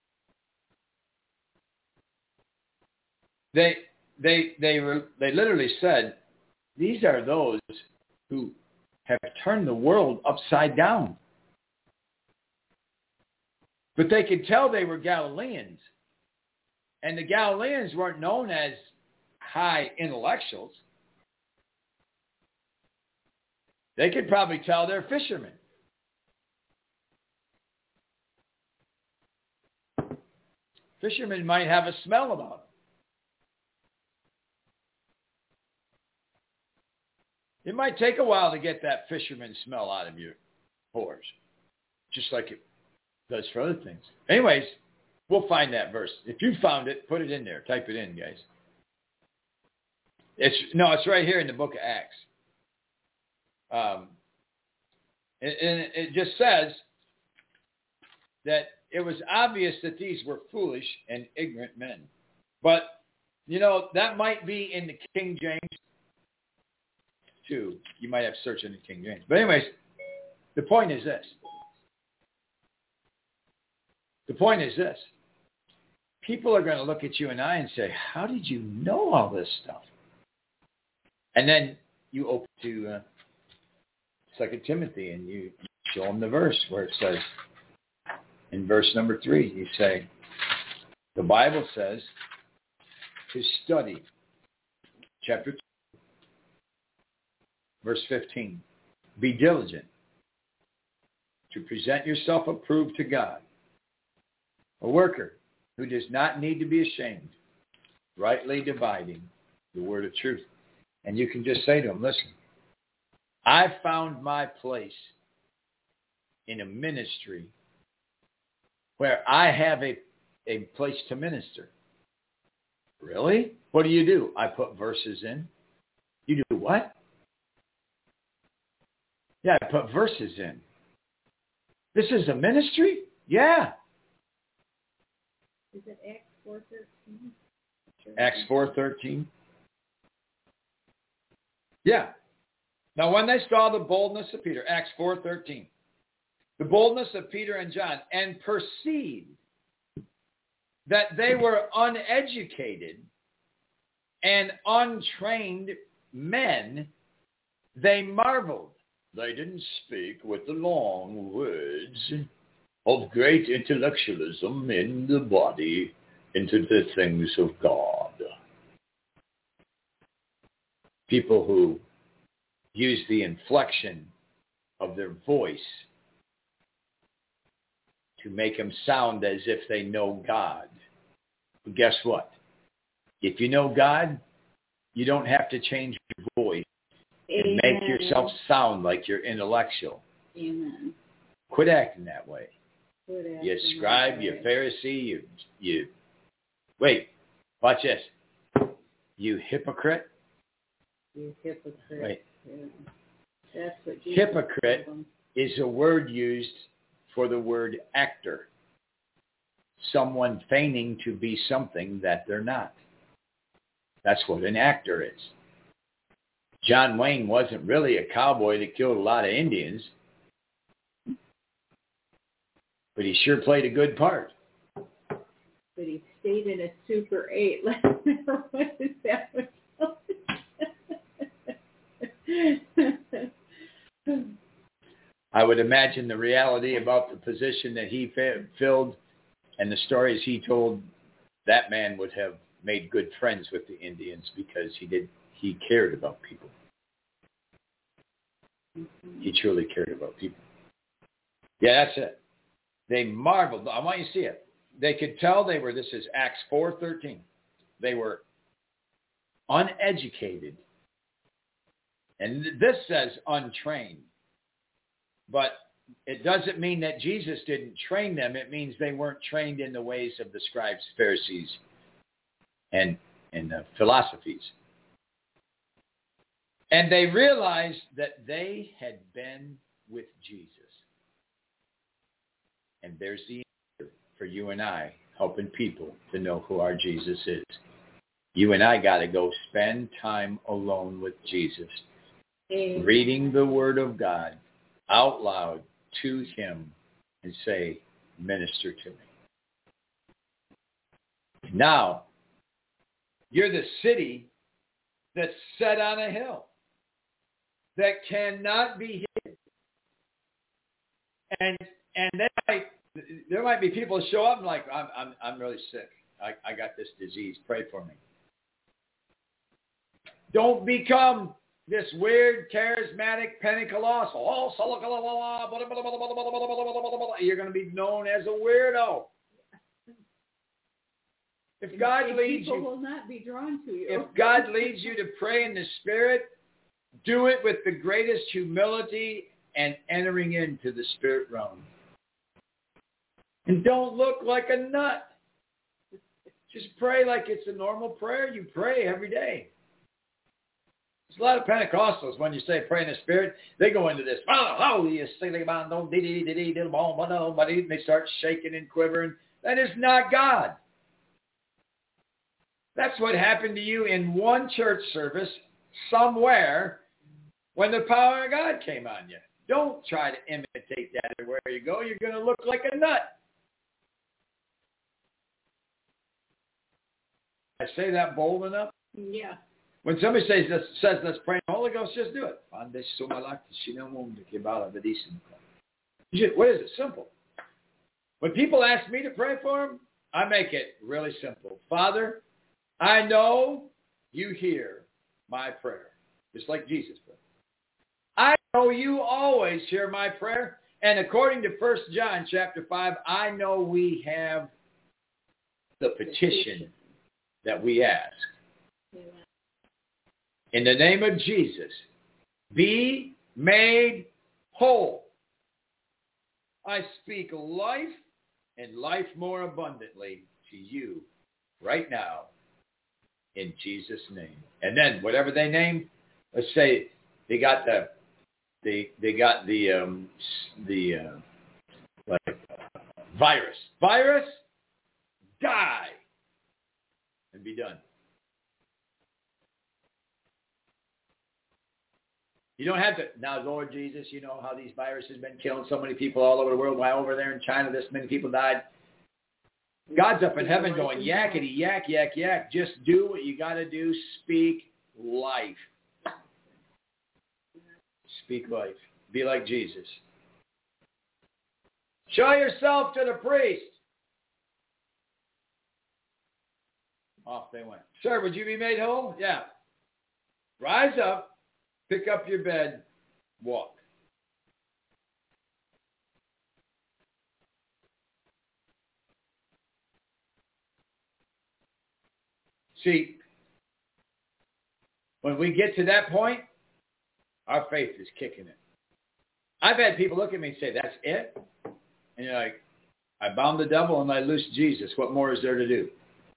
They they they were they literally said, these are those who have turned the world upside down. But they could tell they were Galileans. And the Galileans weren't known as high intellectuals. They could probably tell they're fishermen. Fishermen might have a smell about them. It might take a while to get that fisherman smell out of your pores, just like it does for other things. Anyways, we'll find that verse. If you found it, put it in there. Type it in, guys. It's no, it's right here in the book of Acts. Um, and, and it just says that it was obvious that these were foolish and ignorant men. But, you know, that might be in the King James too. You might have to search in the King James. But anyways, the point is this. The point is this. People are going to look at you and I and say, how did you know all this stuff? And then you open to uh, Second Timothy and you show them the verse where it says, in verse number three, you say, the Bible says to study. Chapter two, verse fifteen. Be diligent to present yourself approved to God, a worker who does not need to be ashamed, rightly dividing the word of truth. And you can just say to him, listen, I found my place in a ministry where I have a, a place to minister. Really? What do you do? I put verses in. You do what? Yeah, I put verses in. This is a ministry? Yeah. Is it Acts four thirteen? Acts four thirteen. Yeah. Now, when they saw the boldness of Peter, Acts four thirteen, the boldness of Peter and John, and perceived that they were uneducated and untrained men, they marveled. They didn't speak with the long words of great intellectualism in the body into the things of God. People who use the inflection of their voice to make them sound as if they know God. But guess what? If you know God, you don't have to change your voice and make yourself sound like you're intellectual. Amen. Quit acting that way. Quit acting You scribe, that you way. Pharisee, you, you, wait, watch this. You hypocrite. You hypocrite. Wait. Yeah. That's what Jesus Hypocrite told them. is a word used for the word actor. Someone feigning to be something that they're not. That's what an actor is. John Wayne wasn't really a cowboy that killed a lot of Indians, but he sure played a good part. But he stayed in a Super eight. What is that? I would imagine the reality about the position that he fa- filled and the stories he told, that man would have made good friends with the Indians because he did he cared about people. Mm-hmm. He truly cared about people. Yeah, that's it. They marveled. I want you to see it. They could tell they were, this is Acts four thirteen. They were uneducated. And this says untrained. But it doesn't mean that Jesus didn't train them. It means they weren't trained in the ways of the scribes, Pharisees, and, and the philosophies. And they realized that they had been with Jesus. And there's the answer for you and I, helping people to know who our Jesus is. You and I got to go spend time alone with Jesus, Amen. Reading the Word of God out loud to him and say, minister to me. Now, you're the city that's set on a hill that cannot be hidden. And and there might, there might be people show up and like, I'm I'm I'm really sick. I, I got this disease. Pray for me. Don't become this weird, charismatic Pentecostal. Oh, you're going to be known as a weirdo. If God leads people you, will not be drawn to you. If God leads you to pray in the Spirit, do it with the greatest humility and entering into the Spirit realm. And don't look like a nut. Just pray like it's a normal prayer. You pray every day. There's a lot of Pentecostals, when you say pray in the Spirit, they go into this, oh, you sing about don't dee dee dee dee dee dee, they start shaking and quivering. That is not God. That's what happened to you in one church service somewhere when the power of God came on you. Don't try to imitate that everywhere you go. You're going to look like a nut. I say that bold enough? Yeah. When somebody says, says let's pray in the Holy Ghost, just do it. What is it? Simple. When people ask me to pray for them, I make it really simple. Father, I know you hear my prayer, just like Jesus prayed. I know you always hear my prayer. And according to First John chapter five, I know we have the petition that we ask. In the name of Jesus, be made whole. I speak life and life more abundantly to you right now in Jesus' name. And then whatever they name, let's say they got the they they got the um, the uh, like uh, virus. Virus, die and be done. You don't have to. Now, Lord Jesus, you know how these viruses have been killing so many people all over the world. Why over there in China this many people died? God's up in heaven going, yakety, yak, yak, yak. Just do what you got to do. Speak life. Speak life. Be like Jesus. Show yourself to the priest. Off they went. Sir, would you be made whole? Yeah. Rise up, pick up your bed, walk. See, when we get to that point, our faith is kicking it. I've had people look at me and say, that's it? And you're like, I bound the devil and I loosed Jesus. What more is there to do?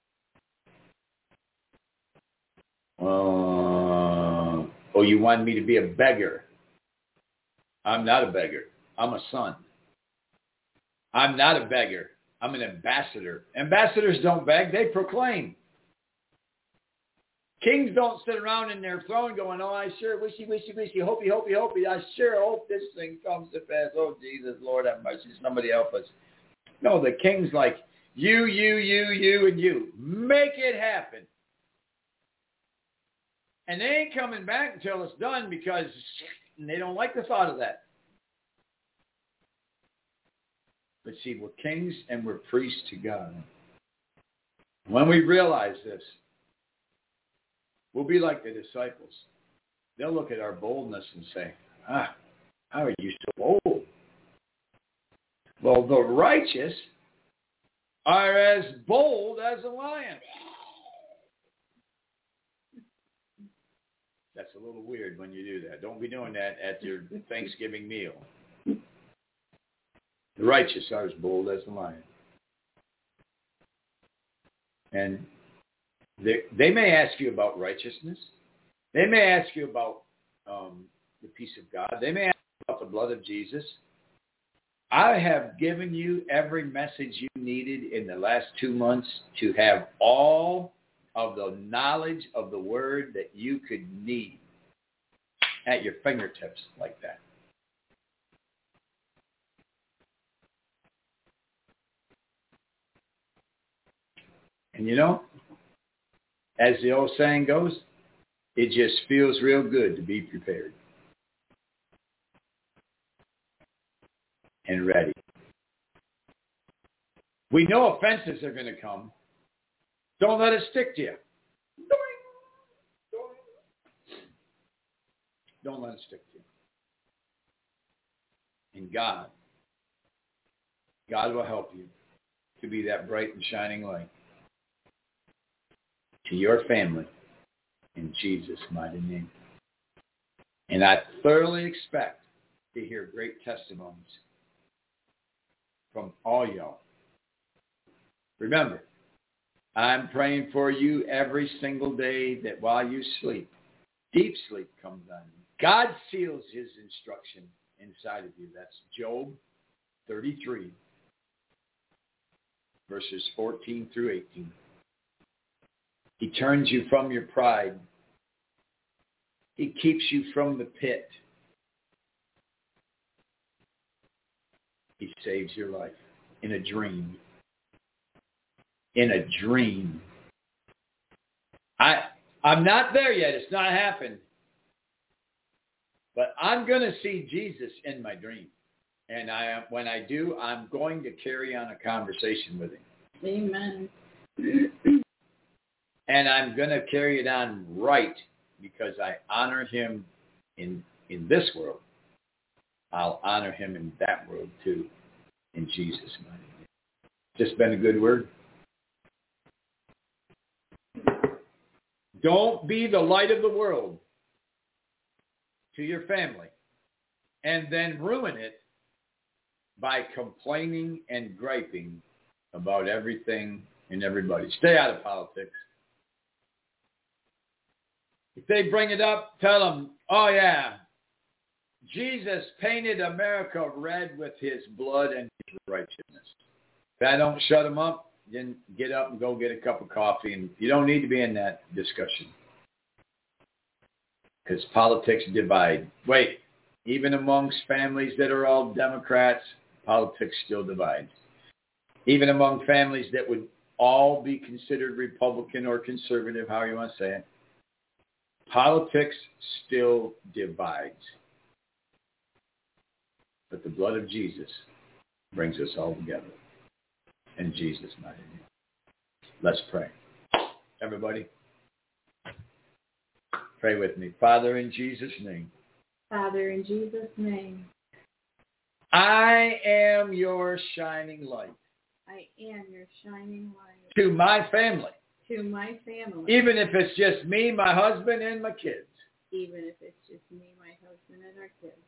Uh, oh, you wanted me to be a beggar. I'm not a beggar. I'm a son. I'm not a beggar. I'm an ambassador. Ambassadors don't beg. They proclaim. Kings don't sit around in their throne going, oh, I sure wishy, wishy, wishy, hopey, hopey, hopey. I sure hope this thing comes to pass. Oh, Jesus, Lord have mercy. Somebody help us. No, the king's like, you, you, you, you, and you. Make it happen. And they ain't coming back until it's done because they don't like the thought of that. But see, we're kings and we're priests to God. When we realize this, we'll be like the disciples. They'll look at our boldness and say, ah, how are you so bold? Well, the righteous are as bold as a lion. That's a little weird when you do that. Don't be doing that at your Thanksgiving meal. The righteous are as bold as a lion. And they, they may ask you about righteousness. They may ask you about um, the peace of God. They may ask you about the blood of Jesus. I have given you every message you needed in the last two months to have all of the knowledge of the word that you could need at your fingertips like that. And you know, as the old saying goes, it just feels real good to be prepared and ready. We know offenses are going to come. Don't let it stick to you. Don't let it stick to you. And God, God will help you to be that bright and shining light to your family in Jesus' mighty name. And I thoroughly expect to hear great testimonies from all y'all. Remember, I'm praying for you every single day that while you sleep, deep sleep comes on you. God seals his instruction inside of you. That's Job thirty-three, verses fourteen through eighteen. He turns you from your pride. He keeps you from the pit. He saves your life in a dream. In a dream. I, I'm not there yet. It's not happened. But I'm going to see Jesus in my dream. And I, when I do, I'm going to carry on a conversation with him. Amen. And I'm going to carry it on right because I honor him in in this world. I'll honor him in that world too, in Jesus' name. Just been a good word. Don't be the light of the world to your family and then ruin it by complaining and griping about everything and everybody. Stay out of politics. If they bring it up, tell them, oh yeah, Jesus painted America red with his blood and his righteousness. If I don't shut them up, then get up and go get a cup of coffee. And you don't need to be in that discussion. because politics divide. Wait, even amongst families that are all Democrats, politics still divides. Even among families that would all be considered Republican or conservative, however you want to say it, politics still divides. But the blood of Jesus brings us all together. In Jesus' mighty name. Let's pray. Everybody, pray with me. Father, in Jesus' name. Father, in Jesus' name. I am your shining light. I am your shining light. To my family. To my family. Even if it's just me, my husband, and my kids. Even if it's just me, my husband, and our kids.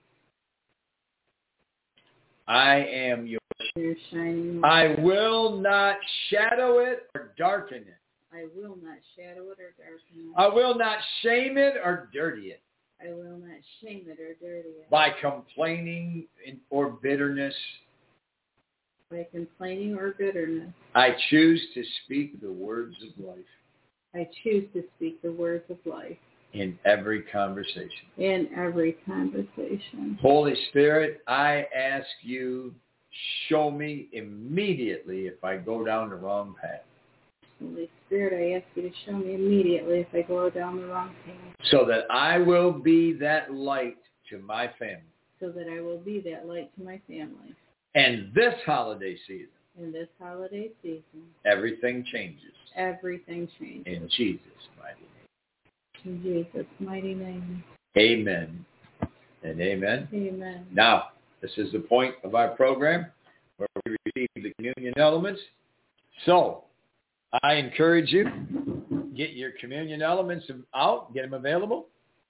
I am your, your shining light. I will not shadow it or darken it. I will not shadow it or darken it. I will not shame it or dirty it. I will not shame it or dirty it. By complaining or bitterness. By complaining or bitterness. I choose to speak the words of life. I choose to speak the words of life. In every conversation. In every conversation. Holy Spirit, I ask you, show me immediately if I go down the wrong path. Holy Spirit, I ask you to show me immediately if I go down the wrong path. So that I will be that light to my family. So that I will be that light to my family. And this holiday season. In this holiday season. Everything changes. Everything changes. In Jesus' mighty name. In Jesus' mighty name. Amen and amen. Amen. Now, this is the point of our program where we receive the communion elements. So, I encourage you, get your communion elements out, get them available.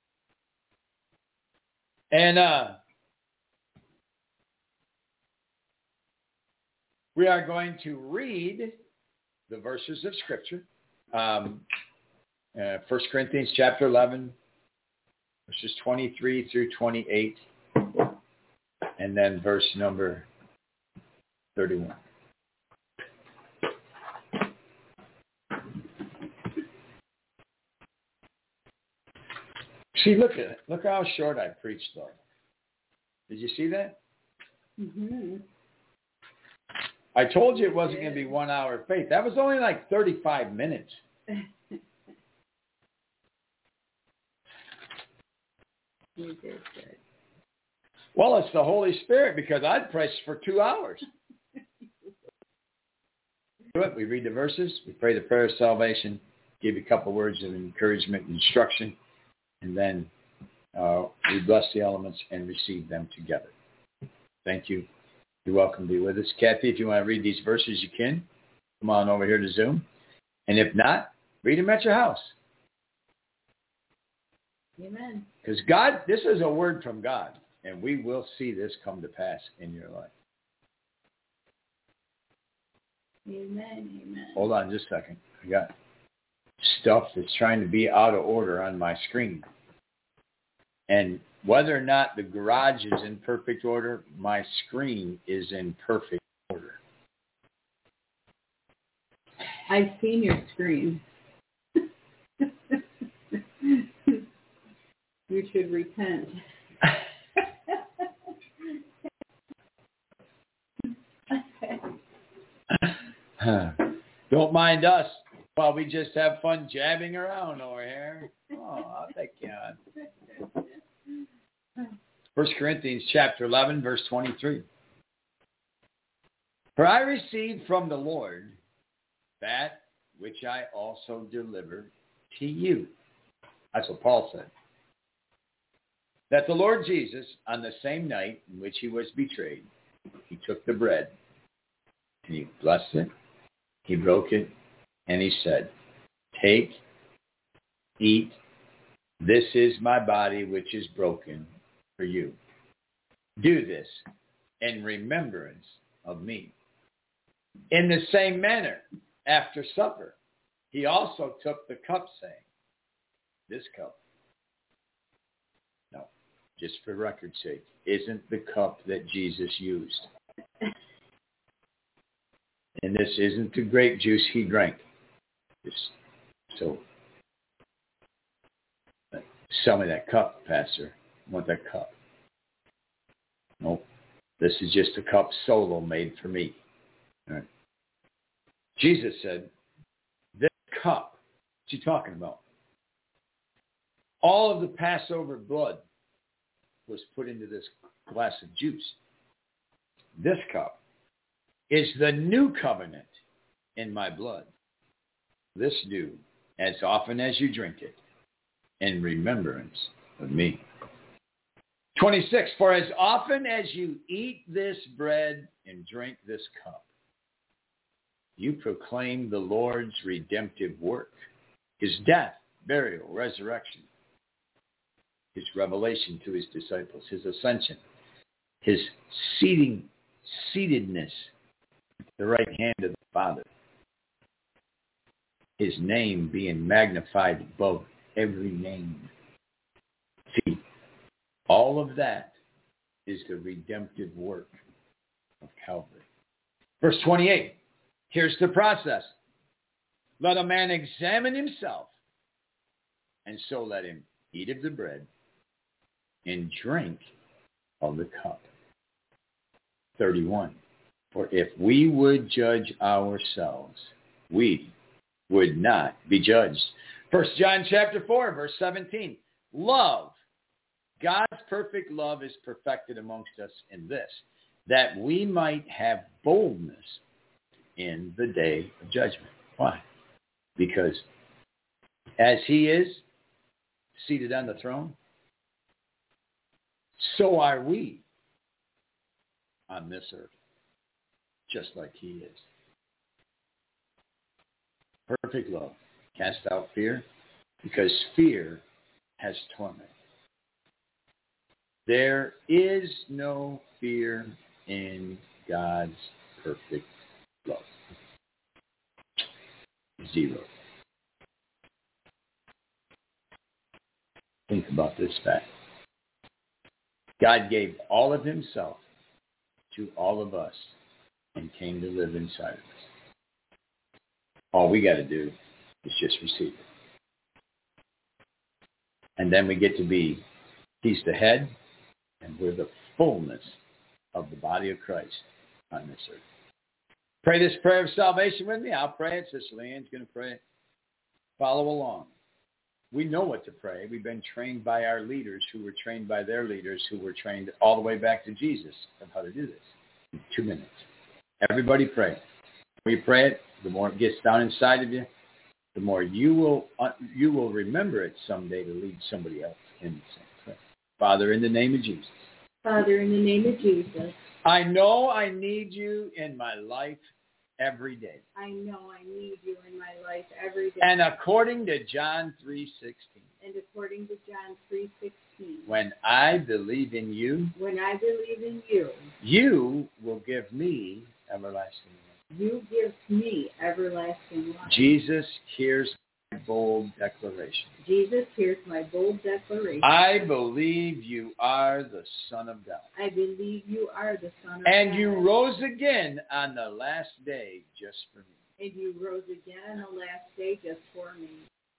And uh, we are going to read the verses of Scripture. Um, uh, First Corinthians chapter eleven, verses twenty-three through twenty-eight, and then verse number thirty-one. See, look at it. Look how short I preached, though. Did you see that? Mm-hmm. I told you it wasn't going to be one hour of faith. That was only like thirty-five minutes. You did good. Well, it's the Holy Spirit because I'd preach for two hours. Do it. We read the verses. We pray the prayer of salvation. Give you a couple words of encouragement and instruction. And then uh, we bless the elements and receive them together. Thank you. You're welcome to be with us. Kathy, if you want to read these verses, you can. Come on over here to Zoom. And if not, read them at your house. Amen. Because God, this is a word from God. And we will see this come to pass in your life. Amen. Amen. Hold on just a second. I got stuff that's trying to be out of order on my screen. And whether or not the garage is in perfect order, my screen is in perfect order. I've seen your screen. You should repent. Don't mind us while we just have fun jabbing around over here. Oh, I'll take you on. First Corinthians chapter eleven, verse twenty-three. For I received from the Lord that which I also delivered to you. That's what Paul said. That the Lord Jesus, on the same night in which he was betrayed, he took the bread, and he blessed it, he broke it, and he said, take, eat, this is my body which is broken for you. Do this in remembrance of me. In the same manner, after supper, he also took the cup, saying, this cup, no, just for record's sake, isn't the cup that Jesus used. And this isn't the grape juice he drank. Just so Sell me that cup, Pastor. I want that cup. Nope. This is just a cup solo made for me. All right. Jesus said, this cup, what's he talking about? All of the Passover blood was put into this glass of juice. This cup is the new covenant in my blood. This do as often as you drink it in remembrance of me. twenty-six, for as often as you eat this bread and drink this cup, you proclaim the Lord's redemptive work, his death, burial, resurrection, his revelation to his disciples, his ascension, his seating, seatedness at the right hand of the Father, his name being magnified above every name. See, all of that is the redemptive work of Calvary. Verse twenty-eight, here's the process. Let a man examine himself, and so let him eat of the bread and drink of the cup. thirty-one, for if we would judge ourselves, we would not be judged. First John chapter four, verse seventeen, love. God's perfect love is perfected amongst us in this, that we might have boldness in the day of judgment. Why? Because as he is seated on the throne, so are we on this earth, just like he is. Perfect love casts out fear, because fear has torment. There is no fear in God's perfect love. Zero. Think about this fact. God gave all of himself to all of us and came to live inside of us. All we got to do is just receive it. And then we get to be, he's the head, and we're the fullness of the body of Christ on this earth. Pray this prayer of salvation with me. I'll pray it. Sister Leanne's going to pray it. Follow along. We know what to pray. We've been trained by our leaders who were trained by their leaders who were trained all the way back to Jesus of how to do this. In two minutes. Everybody pray. When you pray it, the more it gets down inside of you, the more you will uh, you will remember it someday to lead somebody else in the same prayer. Father, in the name of Jesus. Father, in the name of Jesus. I know I need you in my life every day. I know I need you in my life every day. And according to John three sixteen. And according to John three sixteen. When I believe in you. When I believe in you. You will give me everlasting life. You give me everlasting life. Jesus hears my bold declaration. Jesus hears my bold declaration. I believe you are the Son of God. I believe you are the Son of and God. And you rose again on the last day just for me. And you rose again on the last day just for me.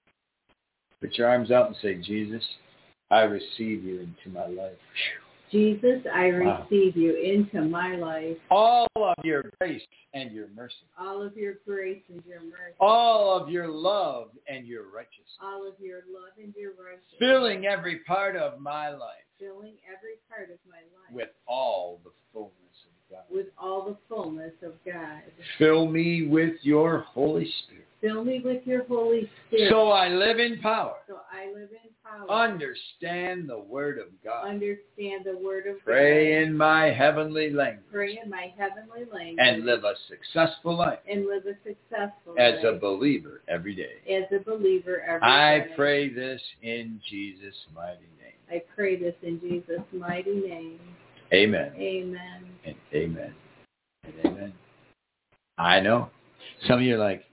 Put your arms out and say, Jesus, I receive you into my life. Jesus, I Wow. receive you into my life. All of your grace and your mercy. All of your grace and your mercy. All of your love and your righteousness. All of your love and your righteousness. Filling every part of my life. Filling every part of my life. With all the fullness of God. With all the fullness of God. Fill me with your Holy Spirit. Fill me with your Holy Spirit. So I live in power. So I live in power. Understand the Word of God. Understand the Word of Pray God. in my heavenly language. Pray in my heavenly language. And live a successful life. And live a successful as life. a believer every day. As a believer every I day. I pray this in Jesus' mighty name. I pray this in Jesus' mighty name. Amen. Amen. And amen. And amen. I know. Some of you are like,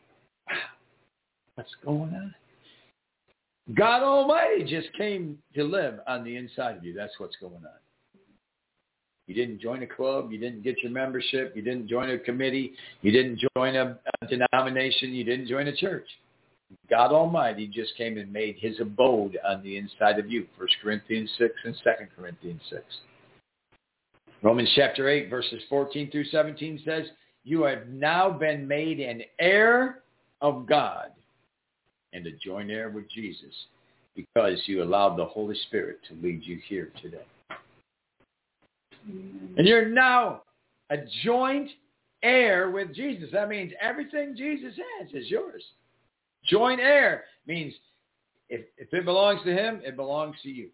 what's going on? God Almighty just came to live on the inside of you. That's what's going on. You didn't join a club. You didn't get your membership. You didn't join a committee. You didn't join a, a denomination. You didn't join a church. God Almighty just came and made his abode on the inside of you. First Corinthians six and Second Corinthians six. Romans chapter eight, verses fourteen through seventeen says, you have now been made an heir of God and a joint heir with Jesus because you allowed the Holy Spirit to lead you here today. Mm-hmm. And you're now a joint heir with Jesus. That means everything Jesus has is yours. Joint heir means if, if it belongs to him, it belongs to you.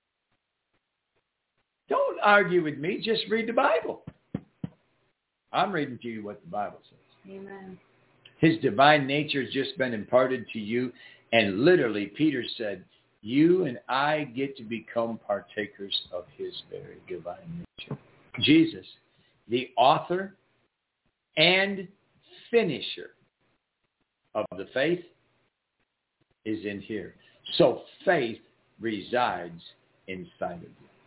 Don't argue with me. Just read the Bible. I'm reading to you what the Bible says. Amen. His divine nature has just been imparted to you. And literally, Peter said, you and I get to become partakers of his very divine nature. Jesus, the author and finisher of the faith, is in here. So faith resides inside of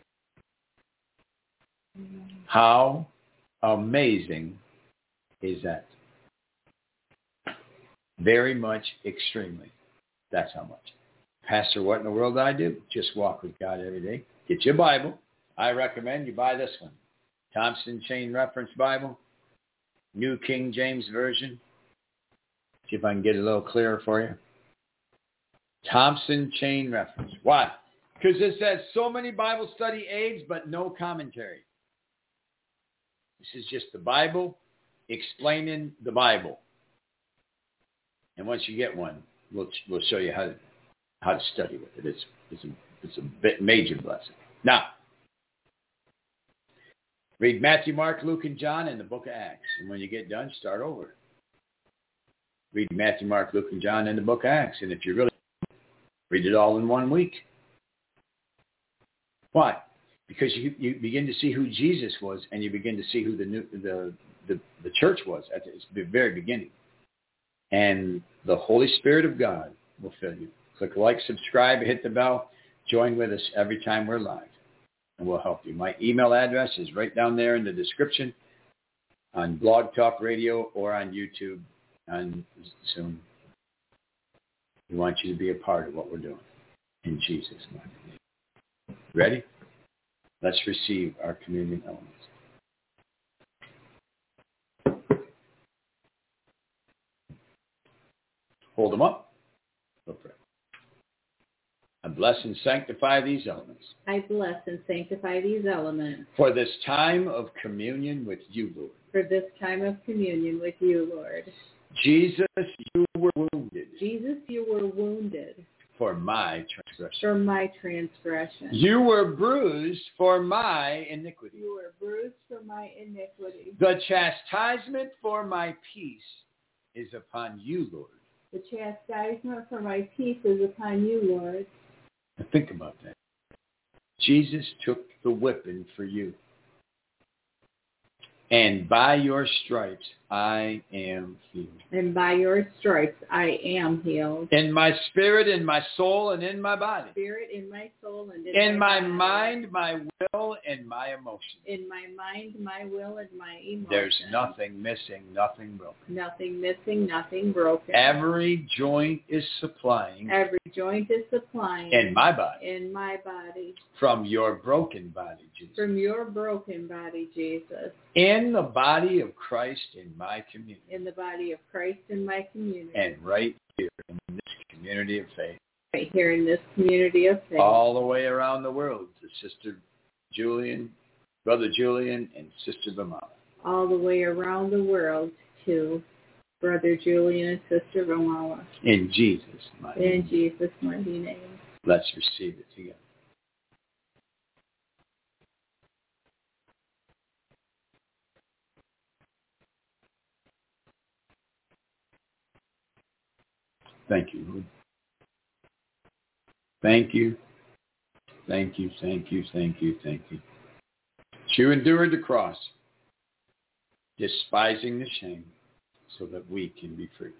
you. Mm-hmm. How amazing is that? Very much, extremely. That's how much. Pastor, what in the world do I do? Just walk with God every day. Get your Bible. I recommend you buy this one. Thompson Chain Reference Bible. New King James Version. See if I can get it a little clearer for you. Thompson Chain Reference. Why? Because this has so many Bible study aids, but no commentary. This is just the Bible explaining the Bible. And once you get one, we'll we'll show you how to how to study with it. It's it's a it's a bit major blessing. Now, read Matthew, Mark, Luke, and John in the book of Acts. And when you get done, start over. Read Matthew, Mark, Luke, and John in the book of Acts. And if you really read it all in one week. Why? Because you, you begin to see who Jesus was, and you begin to see who the new, the, the the church was at the very beginning. And the Holy Spirit of God will fill you. Click like, subscribe, hit the bell. Join with us every time we're live, and we'll help you. My email address is right down there in the description on Blog Talk Radio or on YouTube on Zoom. We want you to be a part of what we're doing in Jesus' name. Ready? Let's receive our communion elements. Hold them up. Go pray. I bless and sanctify these elements. I bless and sanctify these elements. For this time of communion with you, Lord. For this time of communion with you, Lord. Jesus, you were wounded. Jesus, you were wounded. For my transgression. For my transgression. You were bruised for my iniquity. You were bruised for my iniquity. The chastisement for my peace is upon you, Lord. The chastisement for my peace is upon you, Lord. Now think about that. Jesus took the whipping for you. And by your stripes, I am healed. And by your stripes, I am healed. In my spirit, in my soul, and in my body. Spirit, in my soul, and in, in my, my body. mind, my will, and my emotions. In my mind, my will, and my emotions. There's nothing missing, nothing broken. Nothing missing, nothing broken. Every joint is supplying. Every joint is supplying. In my body. In my body. From your broken body, Jesus. From your broken body, Jesus. In the body of Christ in my community. In the body of Christ in my community. And right here in this community of faith. Right here in this community of faith. All the way around the world to Sister Julian, Brother Julian, and Sister Vamala. All the way around the world to Brother Julian and Sister Vamala. In Jesus' mighty name. In Jesus' mighty name. Let's receive it together. Thank you, Lord. Thank you. Thank you, thank you, thank you, thank you. You endured the cross, despising the shame, so that we can be free.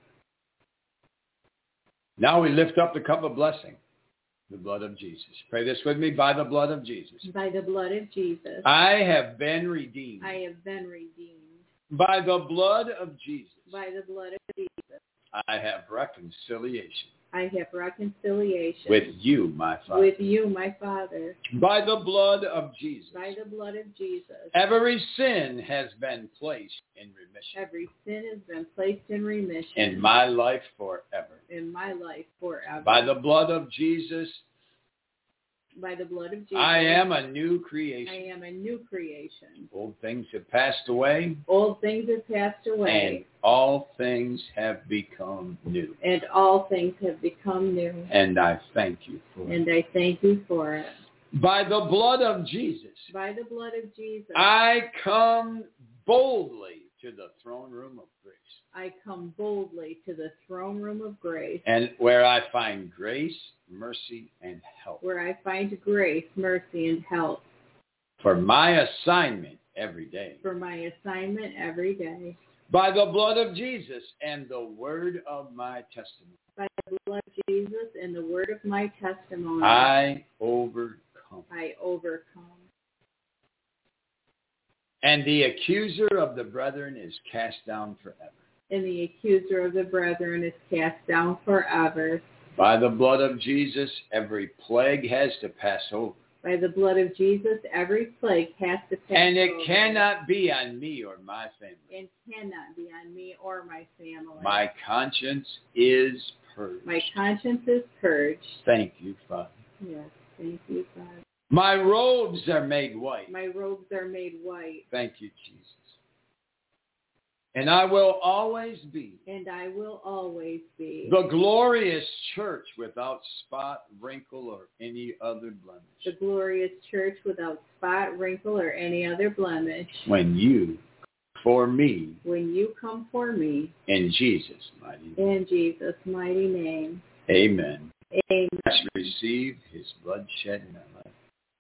Now we lift up the cup of blessing, the blood of Jesus. Pray this with me. By the blood of Jesus. By the blood of Jesus. I have been redeemed. I have been redeemed. By the blood of Jesus. By the blood of Jesus. I have reconciliation I have reconciliation with you, my Father. with you, my Father. By the blood of Jesus, By the blood of Jesus, every sin has been placed in remission every sin has been placed in remission in my life forever. in my life forever. By the blood of Jesus, By the blood of Jesus, I am a new I creation. am a new creation. Old things have passed away, Old things have passed and away, all things have become new. and all things have become new. And I thank you for it. And I thank you for it. By the blood of Jesus, By the blood of Jesus, I come boldly to the throne room of grace, I come boldly to the throne room of grace, and where I find grace, mercy, and help where I find grace, mercy, and help for my assignment every day. for my assignment every day. By the blood of Jesus and the word of my testimony, By the blood of Jesus and the word of my testimony, I overcome. I overcome. And the accuser of the brethren is cast down forever. And the accuser of the brethren is cast down forever. By the blood of Jesus, every plague has to pass over. By the blood of Jesus, every plague has to pass And it over, cannot be on me or my family. and cannot be on me or my family. My conscience is purged. My conscience is purged. Thank you, Father. Yes, thank you, God. My robes are made white. My robes are made white, Thank you, Jesus. And I will always be and I will always be the glorious church without spot, wrinkle, or any other blemish. the glorious church without spot, wrinkle, or any other blemish. When you, for me, When you come for me, in Jesus' mighty name. in Jesus' mighty name. Amen. Amen. Let's receive his blood shed in our life.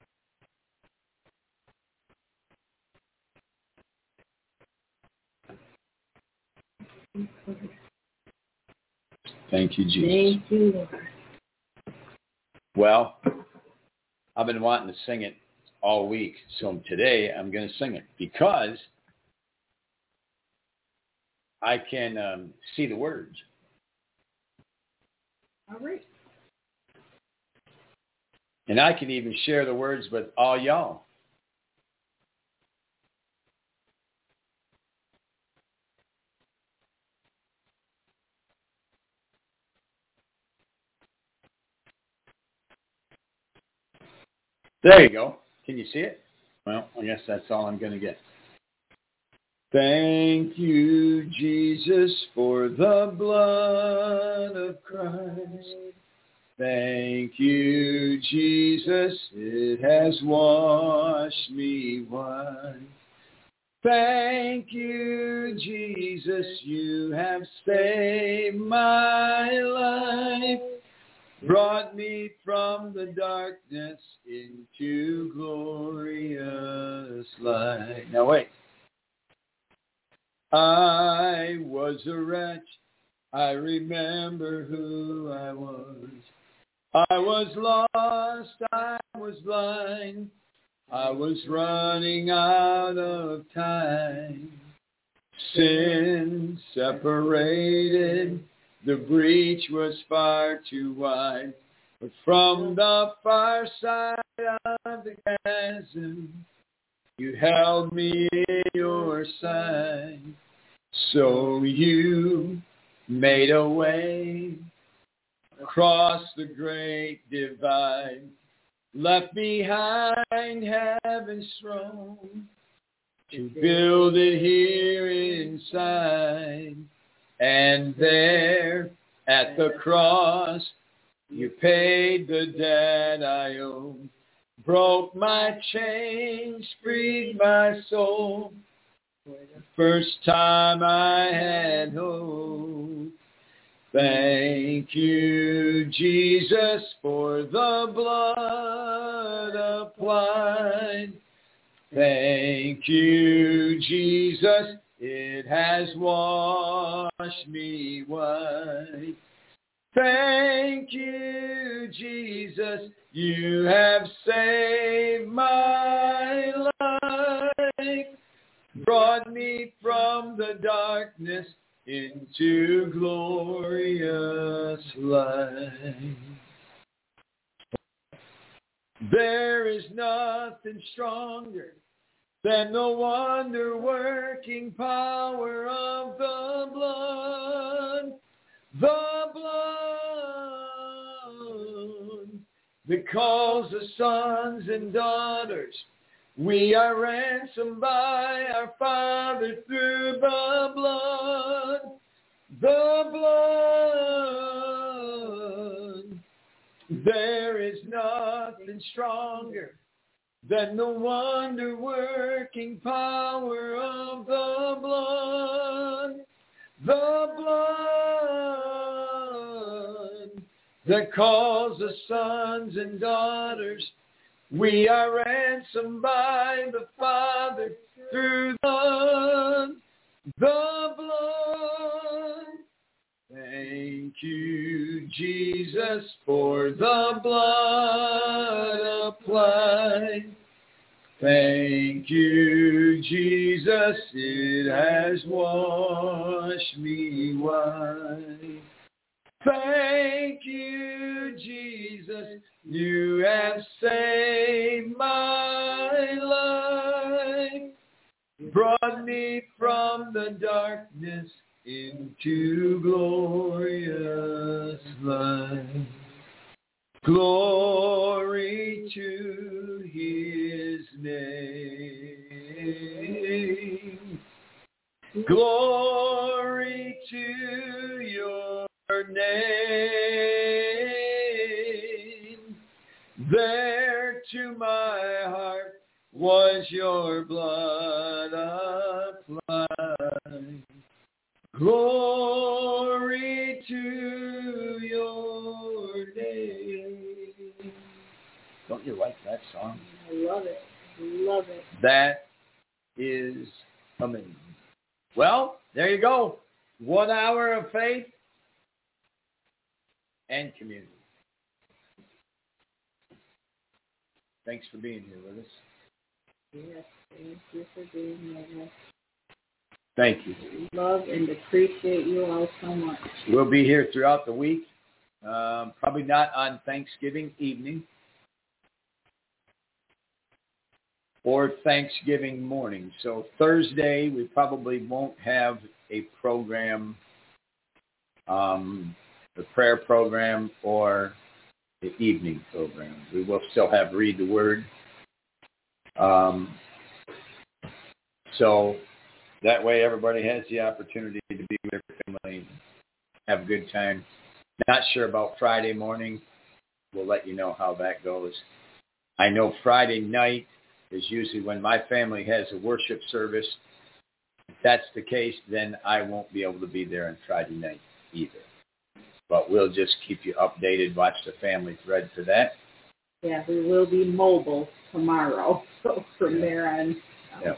Thank you, Jesus. Thank you, Lord. Well, I've been wanting to sing it all week, so today I'm going to sing it because I can um, see the words. All right. And I can even share the words with all y'all. There you go. Can you see it? Well, I guess that's all I'm going to get. Thank you, Jesus, for the blood of Christ. Thank you, Jesus, it has washed me white. Thank you, Jesus, you have saved my life. Brought me from the darkness into glorious light. Now wait. I was a wretch. I remember who I was. I was lost. I was blind. I was running out of time. Sin separated. The breach was far too wide, but from the far side of the chasm, you held me in your side. So you made a way across the great divide, left behind heaven's throne to build it here inside. And there at the cross, you paid the debt I owed, broke my chains, freed my soul. For the first time I had hope. Thank you, Jesus, for the blood applied. Thank you, Jesus. It has washed me white. Thank you, Jesus. You have saved my life. Brought me from the darkness into glorious There is nothing stronger than the wonder-working power of the blood. The blood that calls us sons and daughters. We are ransomed by our Father through the blood. The blood. There is nothing stronger than the wonder-working power of the blood. The blood that calls us sons and daughters. We are ransomed by the Father through the, the blood. Thank you, Jesus, for the blood applied. Thank you, Jesus, it has washed me white. Thank you, Jesus, you have saved my life. Brought me from the darkness into glorious light. Glory to his name. Glory to your name. There to my heart was your blood applied. Glory to your name. Don't you like that song? I love it. Love it. That is amazing. Well, there you go. One hour of faith and community. Thanks for being here with us. Yes, thank you for being with us. Thank you. Love and appreciate you all so much. We'll be here throughout the week. Um, probably not on Thanksgiving evening or Thanksgiving morning. So Thursday, we probably won't have a program, um, the prayer program or the evening program. We will still have Read the Word. Um, so that way everybody has the opportunity to be with their family and have a good time. Not sure about Friday morning. We'll let you know how that goes. I know Friday night is usually when my family has a worship service. If that's the case, then I won't be able to be there on Friday night either. But we'll just keep you updated. Watch the family thread for that. Yeah, we will be mobile tomorrow. So from yeah. there on. Yeah.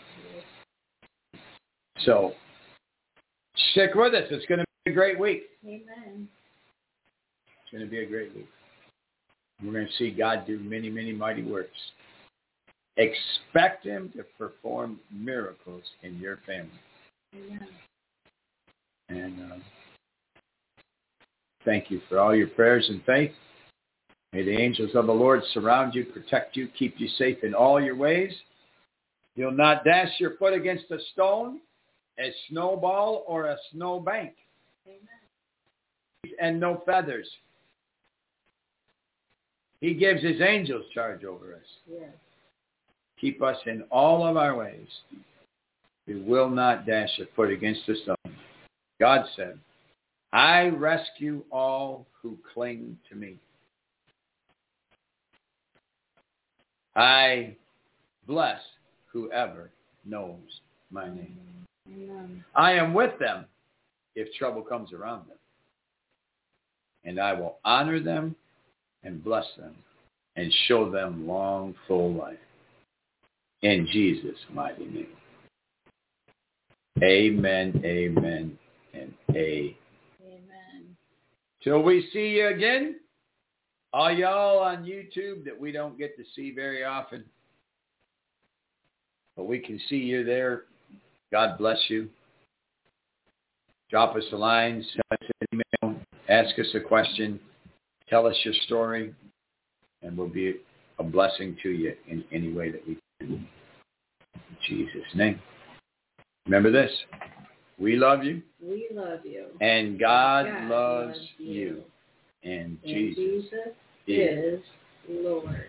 So stick with us. It's going to be a great week. Amen. It's going to be a great week. We're going to see God do many, many mighty works. Expect him to perform miracles in your family. Amen. And uh, thank you for all your prayers and faith. May the angels of the Lord surround you, protect you, keep you safe in all your ways. You'll not dash your foot against a stone, a snowball, or a snowbank. Amen. And no feathers. He gives his angels charge over us. Yes. Keep us in all of our ways. We will not dash a foot against a stone. God said, I rescue all who cling to me. I bless whoever knows my name. Amen. I am with them if trouble comes around them. And I will honor them and bless them and show them long, full life. In Jesus' mighty name. Amen, amen, and amen. Amen. Till we see you again, all y'all on YouTube that we don't get to see very often, but we can see you there. God bless you. Drop us a line, send us an email, ask us a question, tell us your story, and we'll be a blessing to you in any way that we can. In Jesus' name. Remember this. We love you. We love you. And God, God loves, loves you. you. And, And Jesus, Jesus is. is Lord.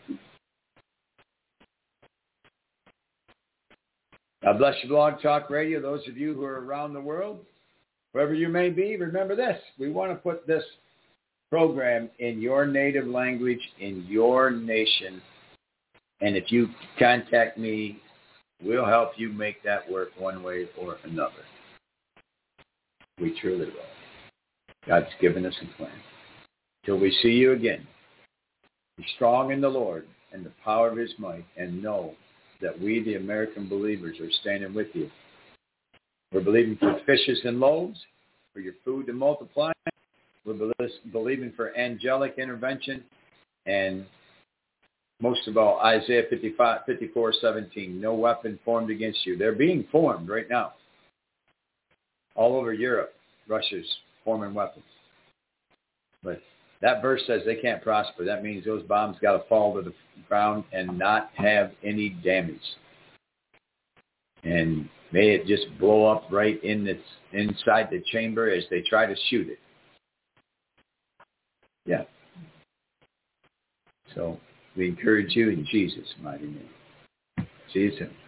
God bless you, Blog Talk Radio. Those of you who are around the world, wherever you may be, remember this. We want to put this program in your native language, in your nation. And if you contact me, we'll help you make that work one way or another. We truly will. God's given us a plan. Till we see you again, be strong in the Lord and the power of his might, and know that we, the American believers, are standing with you. We're believing for fishes and loaves, for your food to multiply. We're believing for angelic intervention, and most of all, Isaiah fifty-five, fifty-four, seventeen, no weapon formed against you. They're being formed right now. All over Europe, Russia's forming weapons. But that verse says they can't prosper. That means those bombs got to fall to the ground and not have any damage. And may it just blow up right in its, inside the chamber as they try to shoot it. Yeah. So we encourage you in Jesus' mighty name. See you soon.